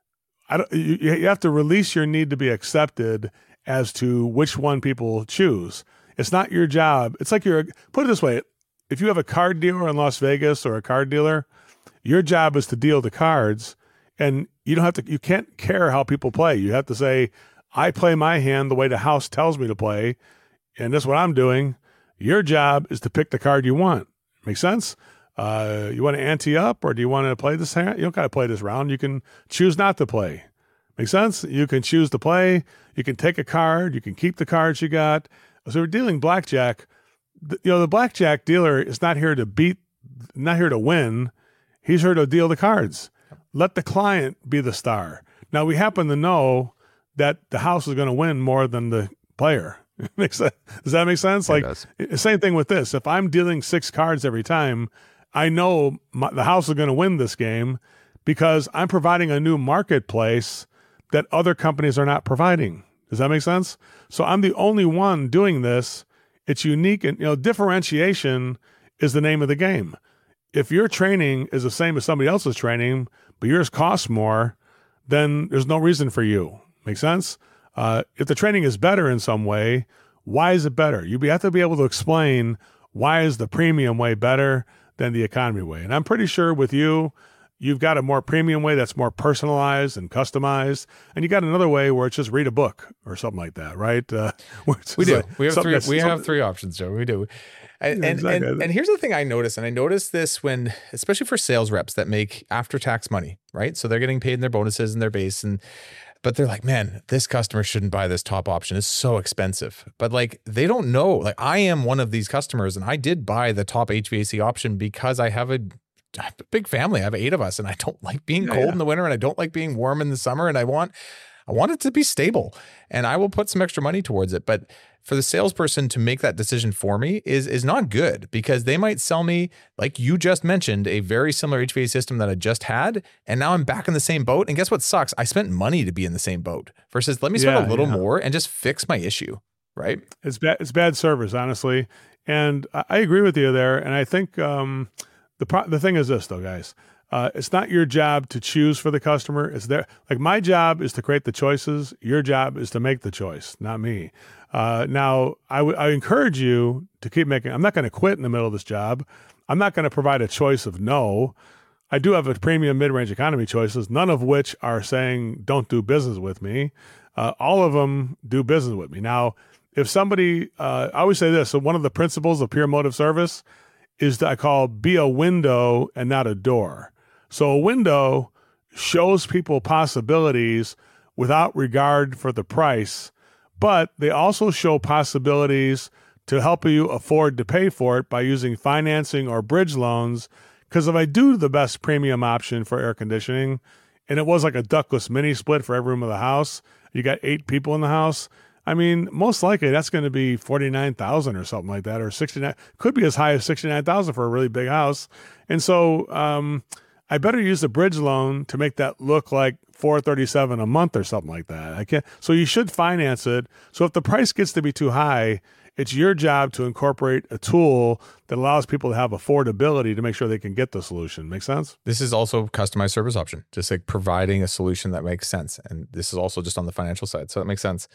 I don't, you, you have to release your need to be accepted as to which one people choose. It's not your job. It's like you're, put it this way, if you have a card dealer in Las Vegas or a card dealer, your job is to deal the cards, and you don't have to, you can't care how people play. You have to say, I play my hand the way the house tells me to play, and that's what I'm doing. Your job is to pick the card you want. Make sense? Uh, you want to ante up, or do you want to play this hand? You don't got to play this round. You can choose not to play. Make sense? You can choose to play. You can take a card. You can keep the cards you got. So we're dealing blackjack. The, you know, the blackjack dealer is not here to beat, not here to win. He's here to deal the cards. Let the client be the star. Now, we happen to know that the house is going to win more than the player. Makes sense? Does that make sense? Like, same thing with this. If I'm dealing six cards every time, I know my, the house is going to win this game because I'm providing a new marketplace that other companies are not providing. Does that make sense? So I'm the only one doing this. It's unique, and you know, differentiation is the name of the game. If your training is the same as somebody else's training, but yours costs more, then there's no reason for you. Make sense? Uh, if the training is better in some way, why is it better? You have to be able to explain why is the premium way better than the economy way. And I'm pretty sure with you, you've got a more premium way that's more personalized and customized, and you got another way where it's just read a book or something like that, right? Uh, we do. Like we have three. We have three options, Joe. We do. And, Yeah, and, exactly. and and here's the thing I noticed, and I noticed this when, especially for sales reps that make after tax money, right? So they're getting paid in their bonuses and their base, and but they're like, man, this customer shouldn't buy this top option. It's so expensive. But like, they don't know. Like, I am one of these customers, and I did buy the top H V A C option because I have a, I have a big family. I have eight of us, and I don't like being Yeah, cold yeah. in the winter, and I don't like being warm in the summer, and I want, I want it to be stable, and I will put some extra money towards it. But for the salesperson to make that decision for me is is not good, because they might sell me, like you just mentioned, a very similar H V A C system that I just had, and now I'm back in the same boat. And guess what sucks? I spent money to be in the same boat versus let me spend Yeah, a little yeah. more and just fix my issue, right? It's bad. It's bad service, honestly. And I I agree with you there. And I think um, the pro- the thing is this, though, guys. Uh, it's not your job to choose for the customer. It's their, like, my job is to create the choices. Your job is to make the choice, not me. Uh, now, I would I encourage you to keep making. I'm not going to quit in the middle of this job. I'm not going to provide a choice of no. I do have a premium mid-range economy choices, none of which are saying don't do business with me. Uh, all of them do business with me. Now, if somebody, uh, I always say this, so one of the principles of pure motive service is that I call be a window and not a door. So a window shows people possibilities without regard for the price, but they also show possibilities to help you afford to pay for it by using financing or bridge loans. Because if I do the best premium option for air conditioning, and it was like a ductless mini split for every room of the house, you got eight people in the house, I mean, most likely that's going to be forty-nine thousand dollars or something like that, or sixty-nine, could be as high as sixty-nine thousand dollars for a really big house. And so um, I better use a bridge loan to make that look like four thirty-seven a month or something like that. I can't. So you should finance it. So if the price gets to be too high, it's your job to incorporate a tool that allows people to have affordability to make sure they can get the solution. Make sense? This is also customized service option, just like providing a solution that makes sense. And this is also just on the financial side. So that makes sense.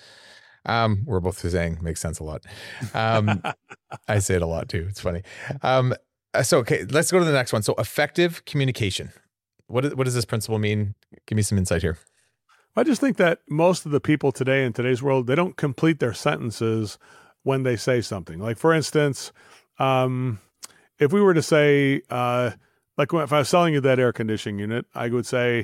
Um, we're both saying makes sense a lot. Um, I say it a lot too. It's funny. Um, so, okay, let's go to the next one. So effective communication. What, is- what does this principle mean? Give me some insight here. I just think that most of the people today in today's world, they don't complete their sentences when they say something. Like, for instance, um, if we were to say, uh, like if I was selling you that air conditioning unit, I would say,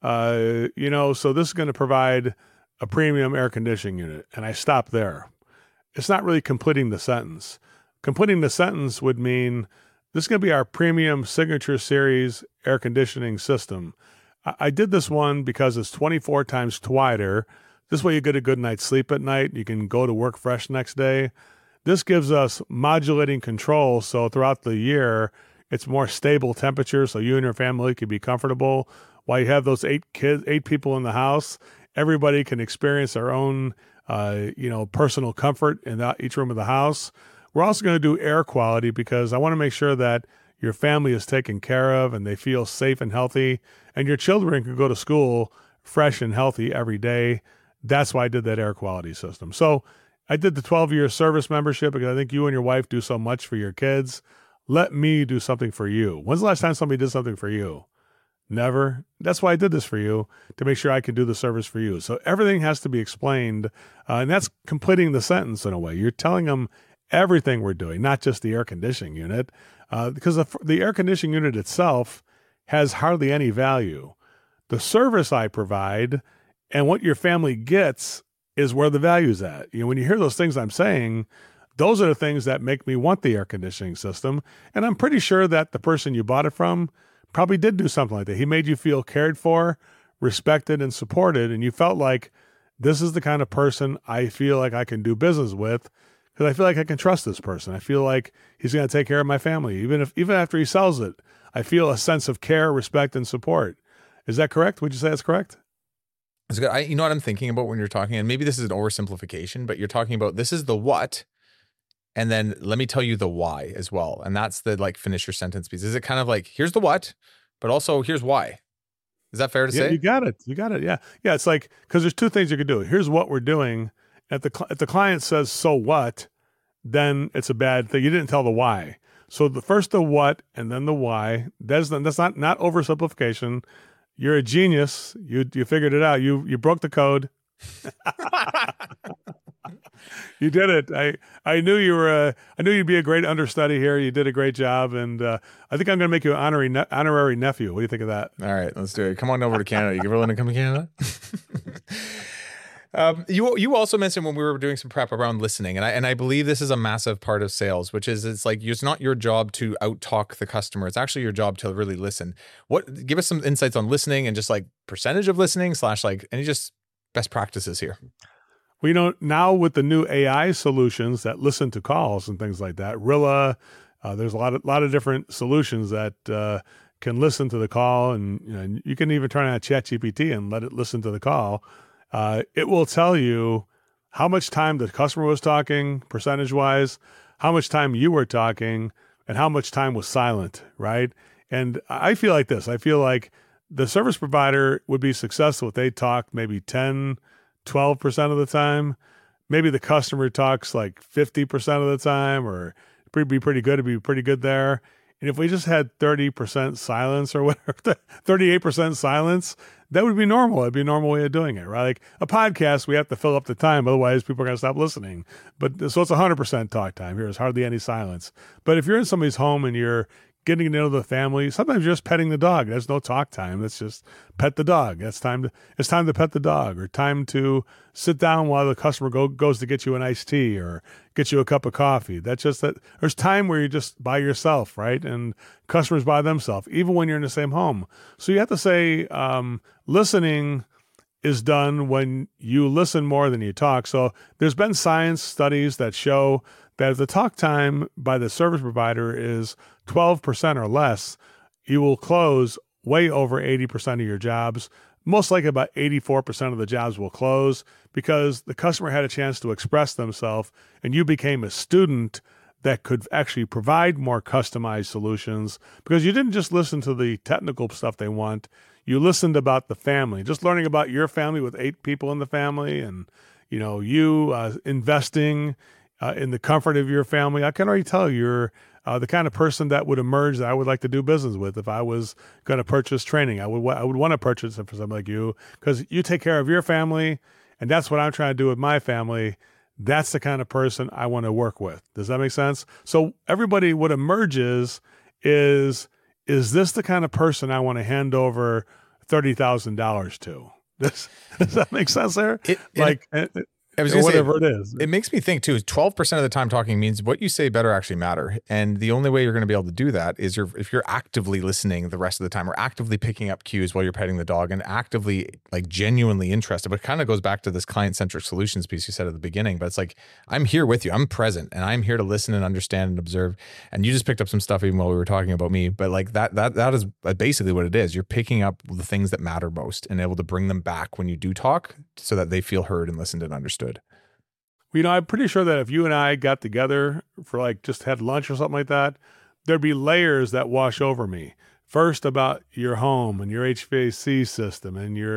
uh, you know, so this is going to provide a premium air conditioning unit. And I stop there. It's not really completing the sentence. Completing the sentence would mean this is going to be our premium signature series air conditioning system. I, I did this one because it's twenty-four times wider. This way you get a good night's sleep at night. You can go to work fresh next day. This gives us modulating control. So throughout the year, it's more stable temperature. So you and your family can be comfortable while you have those eight kids, eight people in the house. Everybody can experience their own, uh, you know, personal comfort in that, each room of the house. We're also going to do air quality because I want to make sure that your family is taken care of and they feel safe and healthy, and your children can go to school fresh and healthy every day. That's why I did that air quality system. So I did the twelve-year service membership because I think you and your wife do so much for your kids. Let me do something for you. When's the last time somebody did something for you? Never. That's why I did this for you, to make sure I can do the service for you. So everything has to be explained, uh, and that's completing the sentence in a way. You're telling them everything we're doing, not just the air conditioning unit, uh, because the, the air conditioning unit itself has hardly any value. The service I provide and what your family gets is where the value's at. You know, when you hear those things I'm saying, those are the things that make me want the air conditioning system. And I'm pretty sure that the person you bought it from probably did do something like that. He made you feel cared for, respected, and supported. And you felt like, this is the kind of person I feel like I can do business with, because I feel like I can trust this person. I feel like he's going to take care of my family. Even if, even after he sells it, I feel a sense of care, respect, and support. Is that correct? Would you say that's correct? It's good. I, you know what I'm thinking about when you're talking, and maybe this is an oversimplification, but you're talking about this is the what, and then let me tell you the why as well. And that's the like finish your sentence piece. Is it kind of like, here's the what, but also here's why? Is that fair to Yeah, say? you got it. You got it. Yeah. Yeah. It's like, because there's two things you could do. Here's what we're doing. If the, cl- if the client says, so what, then it's a bad thing. You didn't tell the why. So the first the what and then the why. That's, that's not, not oversimplification. You're a genius. You you figured it out. You you broke the code. You did it. I I knew you were. A, I knew you'd be a great understudy here. You did a great job, and uh, I think I'm going to make you an honorary ne- honorary nephew. What do you think of that? All right, let's do it. Come on over to Canada. You willing to come to Canada? Um, you you also mentioned when we were doing some prep around listening, and I and I believe this is a massive part of sales, which is it's like it's not your job to out talk the customer. It's actually your job to really listen. What give us some insights on listening and just like percentage of listening slash like any just best practices here. Well, you know, now with the new A I solutions that listen to calls and things like that, Rilla, uh, there's a lot of lot of different solutions that uh, can listen to the call, and you know, you can even turn on ChatGPT and let it listen to the call. Uh, it will tell you how much time the customer was talking, percentage-wise, how much time you were talking, and how much time was silent, right? And I feel like this. I feel like the service provider would be successful if they talked maybe ten, twelve percent of the time. Maybe the customer talks like fifty percent of the time, or it'd be pretty good. It'd be pretty good there. And if we just had thirty percent silence or whatever, thirty-eight percent silence, that would be normal. It'd be a normal way of doing it, right? Like a podcast, we have to fill up the time. Otherwise, people are going to stop listening. But so it's one hundred percent talk time. Here's hardly any silence. But if you're in somebody's home and you're getting to know the family, sometimes you're just petting the dog. There's no talk time. It's just pet the dog. That's time to, it's time to pet the dog, or time to sit down while the customer go, goes to get you an iced tea or get you a cup of coffee. That's just that there's time where you're just by yourself, right? And customers by themselves, even when you're in the same home. So you have to say, um, listening is done when you listen more than you talk. So there's been science studies that show that if the talk time by the service provider is twelve percent or less, you will close way over eighty percent of your jobs. Most likely about eighty-four percent of the jobs will close because the customer had a chance to express themselves and you became a student that could actually provide more customized solutions, because you didn't just listen to the technical stuff they want. You listened about the family, just learning about your family with eight people in the family, and you know, you uh, investing uh, in the comfort of your family. I can already tell you're uh, the kind of person that would emerge that I would like to do business with. If I was going to purchase training, I would I would want to purchase it for somebody like you, because you take care of your family, and that's what I'm trying to do with my family. That's the kind of person I want to work with. Does that make sense? So everybody, what emerges is, is this the kind of person I want to hand over thirty thousand dollars to? Does, does that make sense there? It, like, it, it, I was or gonna whatever say, it is. It makes me think too, twelve percent of the time talking means what you say better actually matter. And the only way you're going to be able to do that is you're, if you're actively listening the rest of the time, or actively picking up cues while you're petting the dog, and actively like genuinely interested. But it kind of goes back to this client-centric solutions piece you said at the beginning, but it's like, I'm here with you. I'm present, and I'm here to listen and understand and observe. And you just picked up some stuff even while we were talking about me, but like that, that, that is basically what it is. You're picking up the things that matter most and able to bring them back when you do talk so that they feel heard and listened and understood. You know, I'm pretty sure that if you and I got together for like just had lunch or something like that, there'd be layers that wash over me. First about your home and your H V A C system and your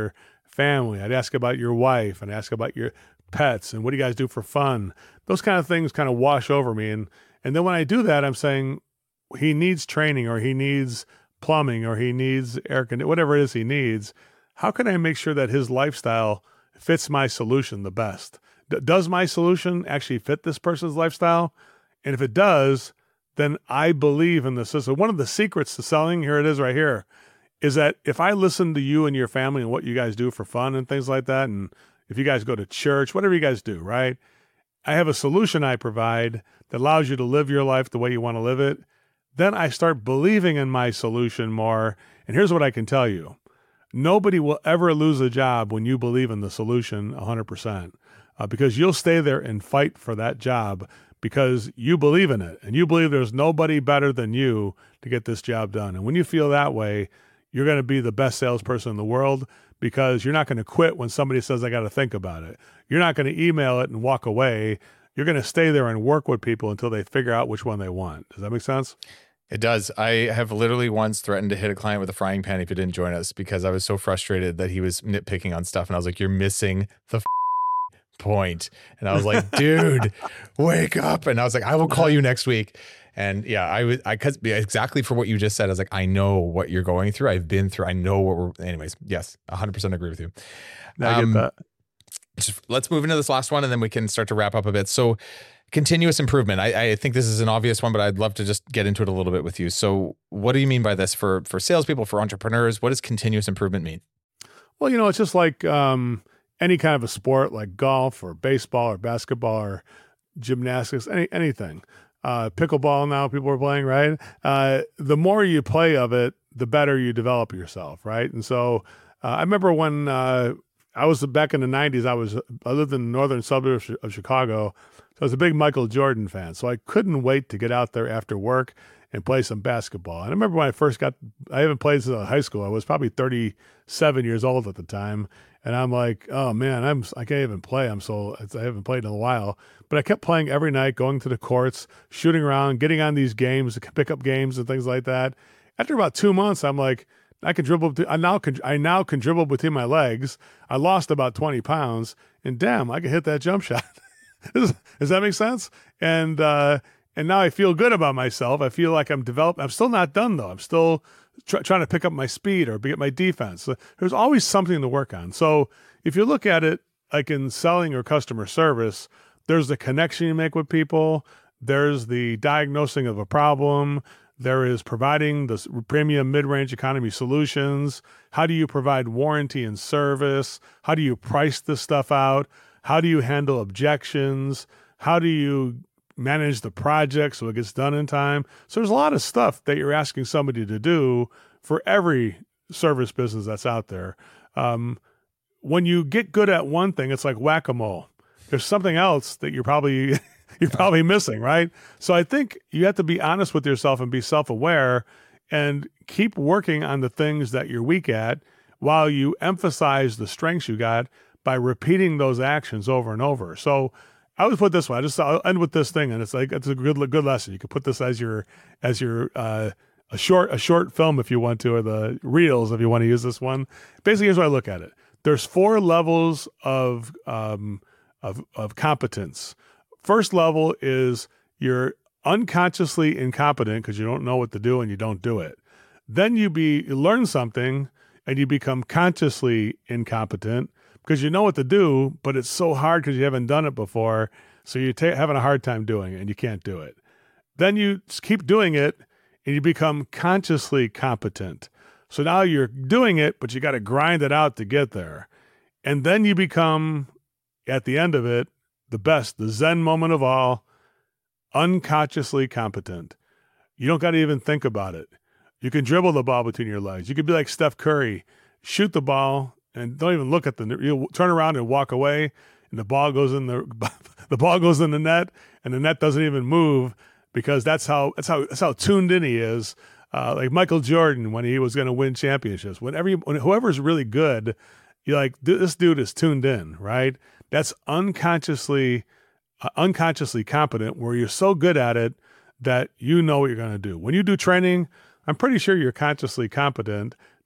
family. I'd ask about your wife and ask about your pets and what do you guys do for fun. Those kind of things kind of wash over me. And, and then when I do that, I'm saying he needs training or he needs plumbing or he needs air conditioning, whatever it is he needs. How can I make sure that his lifestyle fits my solution the best? D- does my solution actually fit this person's lifestyle? And if it does, then I believe in the system. One of the secrets to selling, here it is right here, is that if I listen to you and your family and what you guys do for fun and things like that, and if you guys go to church, whatever you guys do, right? I have a solution I provide that allows you to live your life the way you want to live it. Then I start believing in my solution more. And here's what I can tell you. Nobody will ever lose a job when you believe in the solution one hundred percent uh, because you'll stay there and fight for that job because you believe in it and you believe there's nobody better than you to get this job done. And when you feel that way, you're going to be the best salesperson in the world because you're not going to quit when somebody says, I got to think about it. You're not going to email it and walk away. You're going to stay there and work with people until they figure out which one they want. Does that make sense? It does. I have literally once threatened to hit a client with a frying pan if he didn't join us because I was so frustrated that he was nitpicking on stuff. And I was like, you're missing the f- point. And I was like, dude, wake up. And I was like, I will call you next week. And yeah, I was, I, cause exactly for what you just said, I was like, I know what you're going through. I've been through, I know what we're, anyways. Yes. one hundred percent agree with you. I get that. Just, let's move into this last one and then we can start to wrap up a bit. So continuous improvement. I, I think this is an obvious one, but I'd love to just get into it a little bit with you. So what do you mean by this for, for salespeople, for entrepreneurs? What does continuous improvement mean? Well, you know, it's just like um, any kind of a sport like golf or baseball or basketball or gymnastics, any anything. Uh, pickleball now people are playing, right? Uh, the more you play of it, the better you develop yourself, right? And so uh, I remember when uh, I was back in the nineties, I was I lived in the northern suburbs of Chicago. So I was a big Michael Jordan fan. So I couldn't wait to get out there after work and play some basketball. And I remember when I first got, I haven't played since high school. I was probably thirty-seven years old at the time. And I'm like, oh man, I'm, I can't even play. I'm so, I haven't played in a while. But I kept playing every night, going to the courts, shooting around, getting on these games, pickup games and things like that. After about two months, I'm like, I can dribble. I now can. I now can dribble between my legs. I lost about twenty pounds, and damn, I can hit that jump shot. does, does that make sense? And uh, and now I feel good about myself. I feel like I'm developed. I'm still not done though. I'm still tr- trying to pick up my speed or get my defense. So there's always something to work on. So if you look at it like in selling or customer service, there's the connection you make with people. There's the diagnosing of a problem. There is providing the premium mid-range economy solutions. How do you provide warranty and service? How do you price this stuff out? How do you handle objections? How do you manage the project so it gets done in time? So there's a lot of stuff that you're asking somebody to do for every service business that's out there. Um, when you get good at one thing, it's like whack-a-mole. There's something else that you're probably... You're probably missing, right? So I think you have to be honest with yourself and be self-aware and keep working on the things that you're weak at while you emphasize the strengths you got by repeating those actions over and over. So I would put it this way. I just I'll end with this thing, and it's like it's a good good lesson. You could put this as your as your uh, a short a short film if you want to, or the reels if you want to use this one. Basically, here's how I look at it. There's four levels of um, of of competence. First level is you're unconsciously incompetent because you don't know what to do and you don't do it. Then you be you learn something and you become consciously incompetent because you know what to do, but it's so hard because you haven't done it before. So you're ta- having a hard time doing it and you can't do it. Then you just keep doing it and you become consciously competent. So now you're doing it, but you got to grind it out to get there. And then you become, at the end of it, the best, the Zen moment of all, unconsciously competent. You don't got to even think about it. You can dribble the ball between your legs. You could be like Steph Curry, shoot the ball and don't even look at the net. You turn around and walk away, and the ball goes in the the ball goes in the net, and the net doesn't even move because that's how that's how that's how tuned in he is. Uh, like Michael Jordan when he was going to win championships. Whenever you, when whoever's really good, you're like, this dude is tuned in, right? That's unconsciously uh, unconsciously competent where you're so good at it that you know what you're going to do. When you do training, I'm pretty sure you're consciously competent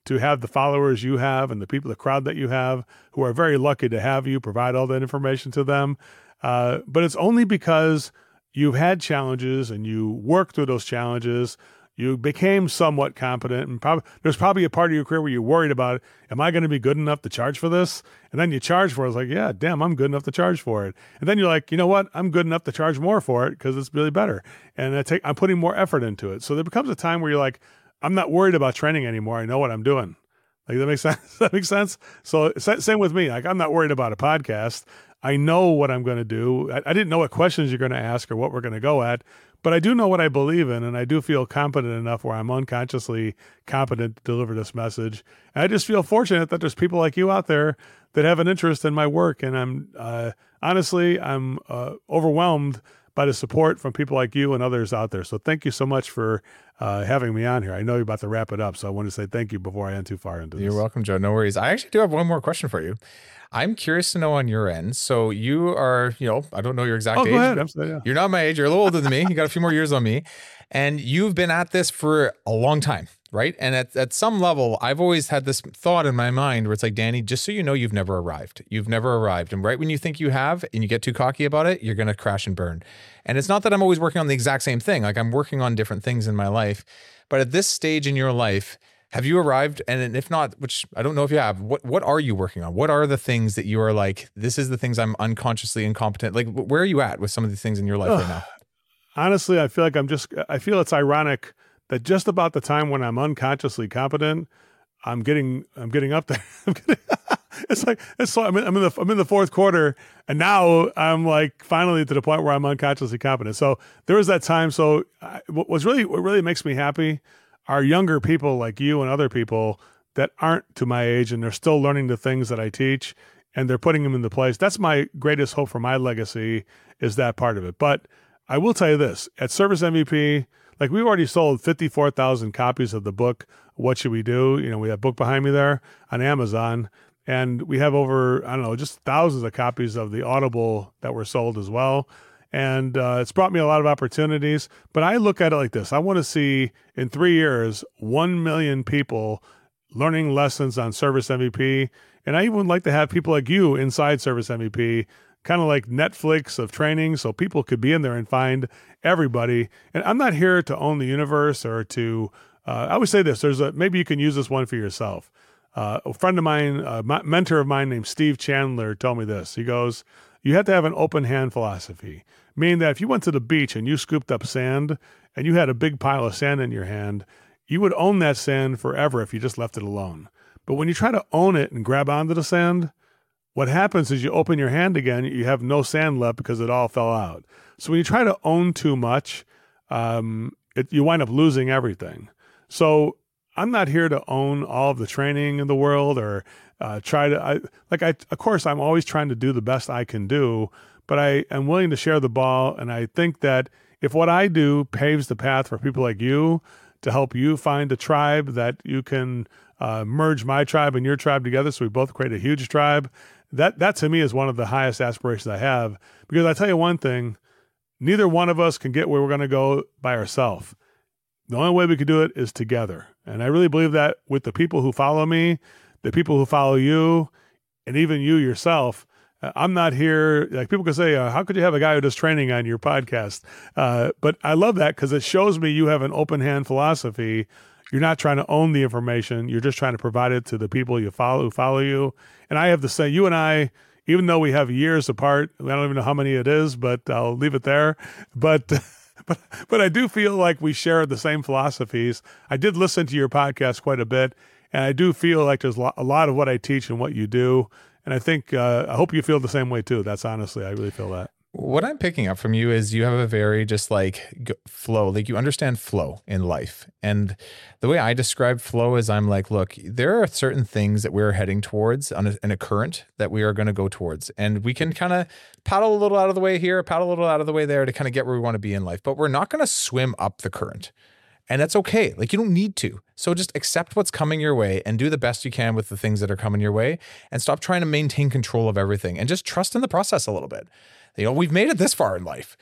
to have the followers you have and the people, the crowd that you have, who are very lucky to have you provide all that information to them. Uh, but it's only because you've had challenges and you worked through those challenges. You became somewhat competent, and probably there's probably a part of your career where you're worried about, am I going to be good enough to charge for this? And then you charge for it. It's like, yeah, damn, I'm good enough to charge for it. And then you're like, you know what? I'm good enough to charge more for it because it's really better. And I take, I'm putting more effort into it. So there becomes a time where you're like, I'm not worried about training anymore. I know what I'm doing. Like, that makes sense. That makes sense. So same with me. Like, I'm not worried about a podcast. I know what I'm going to do. I, I didn't know what questions you're going to ask or what we're going to go at, but I do know what I believe in, and I do feel competent enough where I'm unconsciously competent to deliver this message. And I just feel fortunate that there's people like you out there that have an interest in my work, and I'm uh, honestly, I'm uh, overwhelmed by the support from people like you and others out there. So thank you so much for uh, having me on here. I know you're about to wrap it up, so I want to say thank you before I end too far into this. You're welcome, Joe. No worries. I actually do have one more question for you. I'm curious to know on your end. So you are, you know, I don't know your exact oh, age. Go ahead. I'm sorry, yeah. You're not my age. You're a little older than me. You got a few more years on me. And you've been at this for a long time, right? And at, at some level, I've always had this thought in my mind where it's like, Danny, just so you know, you've never arrived. You've never arrived. And right when you think you have and you get too cocky about it, you're going to crash and burn. And it's not that I'm always working on the exact same thing. Like, I'm working on different things in my life. But at this stage in your life, have you arrived? And if not, which I don't know if you have, what what are you working on? What are the things that you are like, this is the things I'm unconsciously incompetent? Like, where are you at with some of these things in your life right now? Honestly, I feel like I'm just, I feel it's ironic that just about the time when I'm unconsciously competent, I'm getting, I'm getting up there. I'm getting, it's like, it's so I'm in, I'm in the, I'm in the fourth quarter, and now I'm like finally to the point where I'm unconsciously competent. So there was that time. So I, what was really, what really makes me happy are younger people like you and other people that aren't to my age, and they're still learning the things that I teach, and they're putting them into place. That's my greatest hope for my legacy, is that part of it. But I will tell you this, at Service M V P, like, we've already sold fifty-four thousand copies of the book, What Should We Do? You know, we have a book behind me there on Amazon, and we have over, I don't know, just thousands of copies of the Audible that were sold as well. And uh, it's brought me a lot of opportunities, but I look at it like this. I want to see in three years, one million people learning lessons on Service M V P. And I even would like to have people like you inside Service M V P, kind of like Netflix of training, so people could be in there and find everybody. And I'm not here to own the universe or to, uh, I would say this, there's a, maybe you can use this one for yourself. Uh, a friend of mine, a mentor of mine named Steve Chandler told me this. He goes, you have to have an open hand philosophy, meaning that if you went to the beach and you scooped up sand and you had a big pile of sand in your hand, you would own that sand forever if you just left it alone. But when you try to own it and grab onto the sand, what happens is you open your hand again, you have no sand left because it all fell out. So when you try to own too much, um, it, you wind up losing everything. So I'm not here to own all of the training in the world or uh, try to, I, like, I, of course, I'm always trying to do the best I can do, but I am willing to share the ball. And I think that if what I do paves the path for people like you to help you find a tribe that you can uh, merge my tribe and your tribe together, so we both create a huge tribe, that, that to me is one of the highest aspirations I have. Because I tell you one thing, neither one of us can get where we're going to go by ourselves. The only way we could do it is together. And I really believe that with the people who follow me, the people who follow you, and even you yourself. uh, I'm not here, like people can say, uh, how could you have a guy who does training on your podcast? Uh, but I love that because it shows me you have an open hand philosophy. You're not trying to own the information. You're just trying to provide it to the people you follow who follow you. And I have to say, you and I, even though we have years apart, I don't even know how many it is, but I'll leave it there. But But but I do feel like we share the same philosophies. I did listen to your podcast quite a bit, and I do feel like there's a lot of what I teach and what you do. And I think, uh, I hope you feel the same way too. That's honestly, I really feel that. What I'm picking up from you is you have a very just like g- flow, like you understand flow in life. And the way I describe flow is I'm like, look, there are certain things that we're heading towards on a, in a current that we are going to go towards. And we can kind of paddle a little out of the way here, paddle a little out of the way there to kind of get where we want to be in life. But we're not going to swim up the current. And that's okay. Like, you don't need to. So just accept what's coming your way and do the best you can with the things that are coming your way, and stop trying to maintain control of everything and just trust in the process a little bit. You know, we've made it this far in life.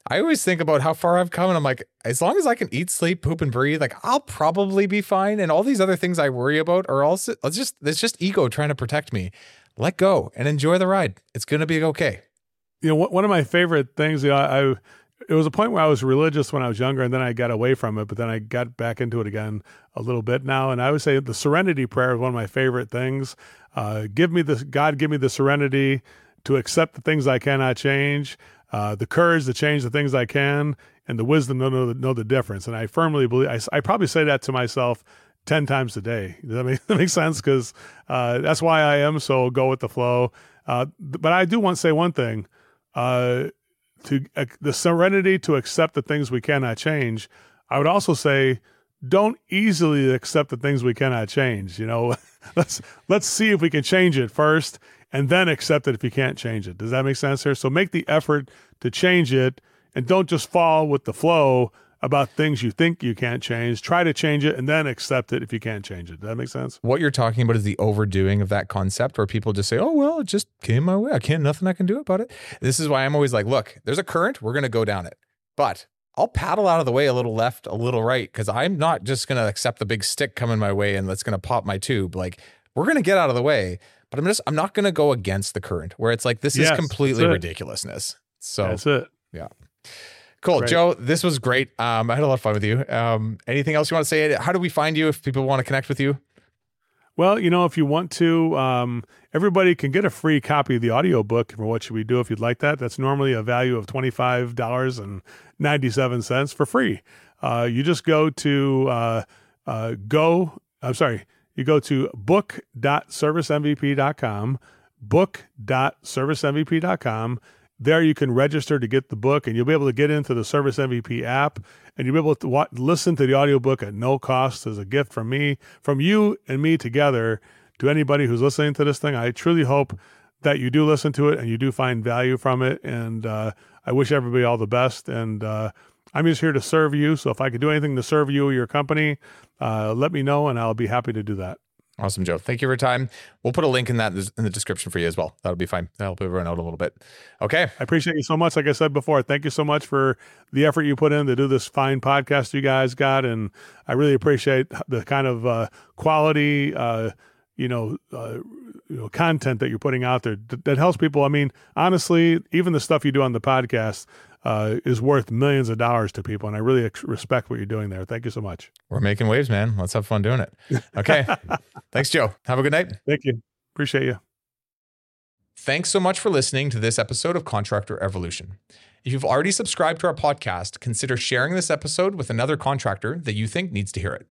I always think about how far I've come and I'm like, as long as I can eat, sleep, poop, and breathe, like I'll probably be fine. And all these other things I worry about are also, it's just, it's just ego trying to protect me. Let go and enjoy the ride. It's going to be okay. You know, one of my favorite things, you know, I, it was a point where I was religious when I was younger and then I got away from it, but then I got back into it again a little bit now. And I would say the serenity prayer is one of my favorite things. Uh, give me the, God, give me the serenity to accept the things I cannot change, uh, the courage to change the things I can, and the wisdom to know the, know the difference. And I firmly believe, I, I probably say that to myself ten times a day. Does that make, that make sense? Because uh, that's why I am so go with the flow. Uh, but I do want to say one thing, uh, to uh, the serenity to accept the things we cannot change. I would also say, don't easily accept the things we cannot change. You know, let's, let's see if we can change it first and then accept it if you can't change it. Does that make sense here? So make the effort to change it and don't just fall with the flow about things you think you can't change. Try to change it and then accept it if you can't change it. Does that make sense? What you're talking about is the overdoing of that concept where people just say, oh, well, it just came my way. I can't, nothing I can do about it. This is why I'm always like, look, there's a current. We're going to go down it. But I'll paddle out of the way a little left, a little right, because I'm not just going to accept the big stick coming my way and that's going to pop my tube. Like, we're going to get out of the way, but I'm just, I'm not going to go against the current where it's like, this yes, is completely ridiculousness. So that's it. Yeah. Cool. Great. Joe, this was great. Um, I had a lot of fun with you. Um, anything else you want to say? How do we find you if people want to connect with you? Well, you know, if you want to, um, everybody can get a free copy of the audiobook for What Should We Do if you'd like that. That's normally a value of twenty-five dollars and ninety-seven cents for free. Uh, you just go to uh, uh, go, I'm sorry, you go to book dot service m v p dot com, book dot service m v p dot com. There you can register to get the book, and you'll be able to get into the Service M V P app, and you'll be able to watch, listen to the audiobook at no cost as a gift from me, from you and me together to anybody who's listening to this thing. I truly hope that you do listen to it and you do find value from it, and uh, I wish everybody all the best, and uh, I'm just here to serve you, so if I could do anything to serve you or your company, uh, let me know, and I'll be happy to do that. Awesome, Joe. Thank you for your time. We'll put a link in that in the description for you as well. That'll be fine. That'll help everyone out a little bit. Okay. I appreciate you so much. Like I said before, thank you so much for the effort you put in to do this fine podcast you guys got. And I really appreciate the kind of uh, quality, uh, you know, uh, you know, content that you're putting out there that, that helps people. I mean, honestly, even the stuff you do on the podcast uh, is worth millions of dollars to people. And I really ex- respect what you're doing there. Thank you so much. We're making waves, man. Let's have fun doing it. Okay. Thanks, Joe. Have a good night. Thank you. Appreciate you. Thanks so much for listening to this episode of Contractor Evolution. If you've already subscribed to our podcast, consider sharing this episode with another contractor that you think needs to hear it.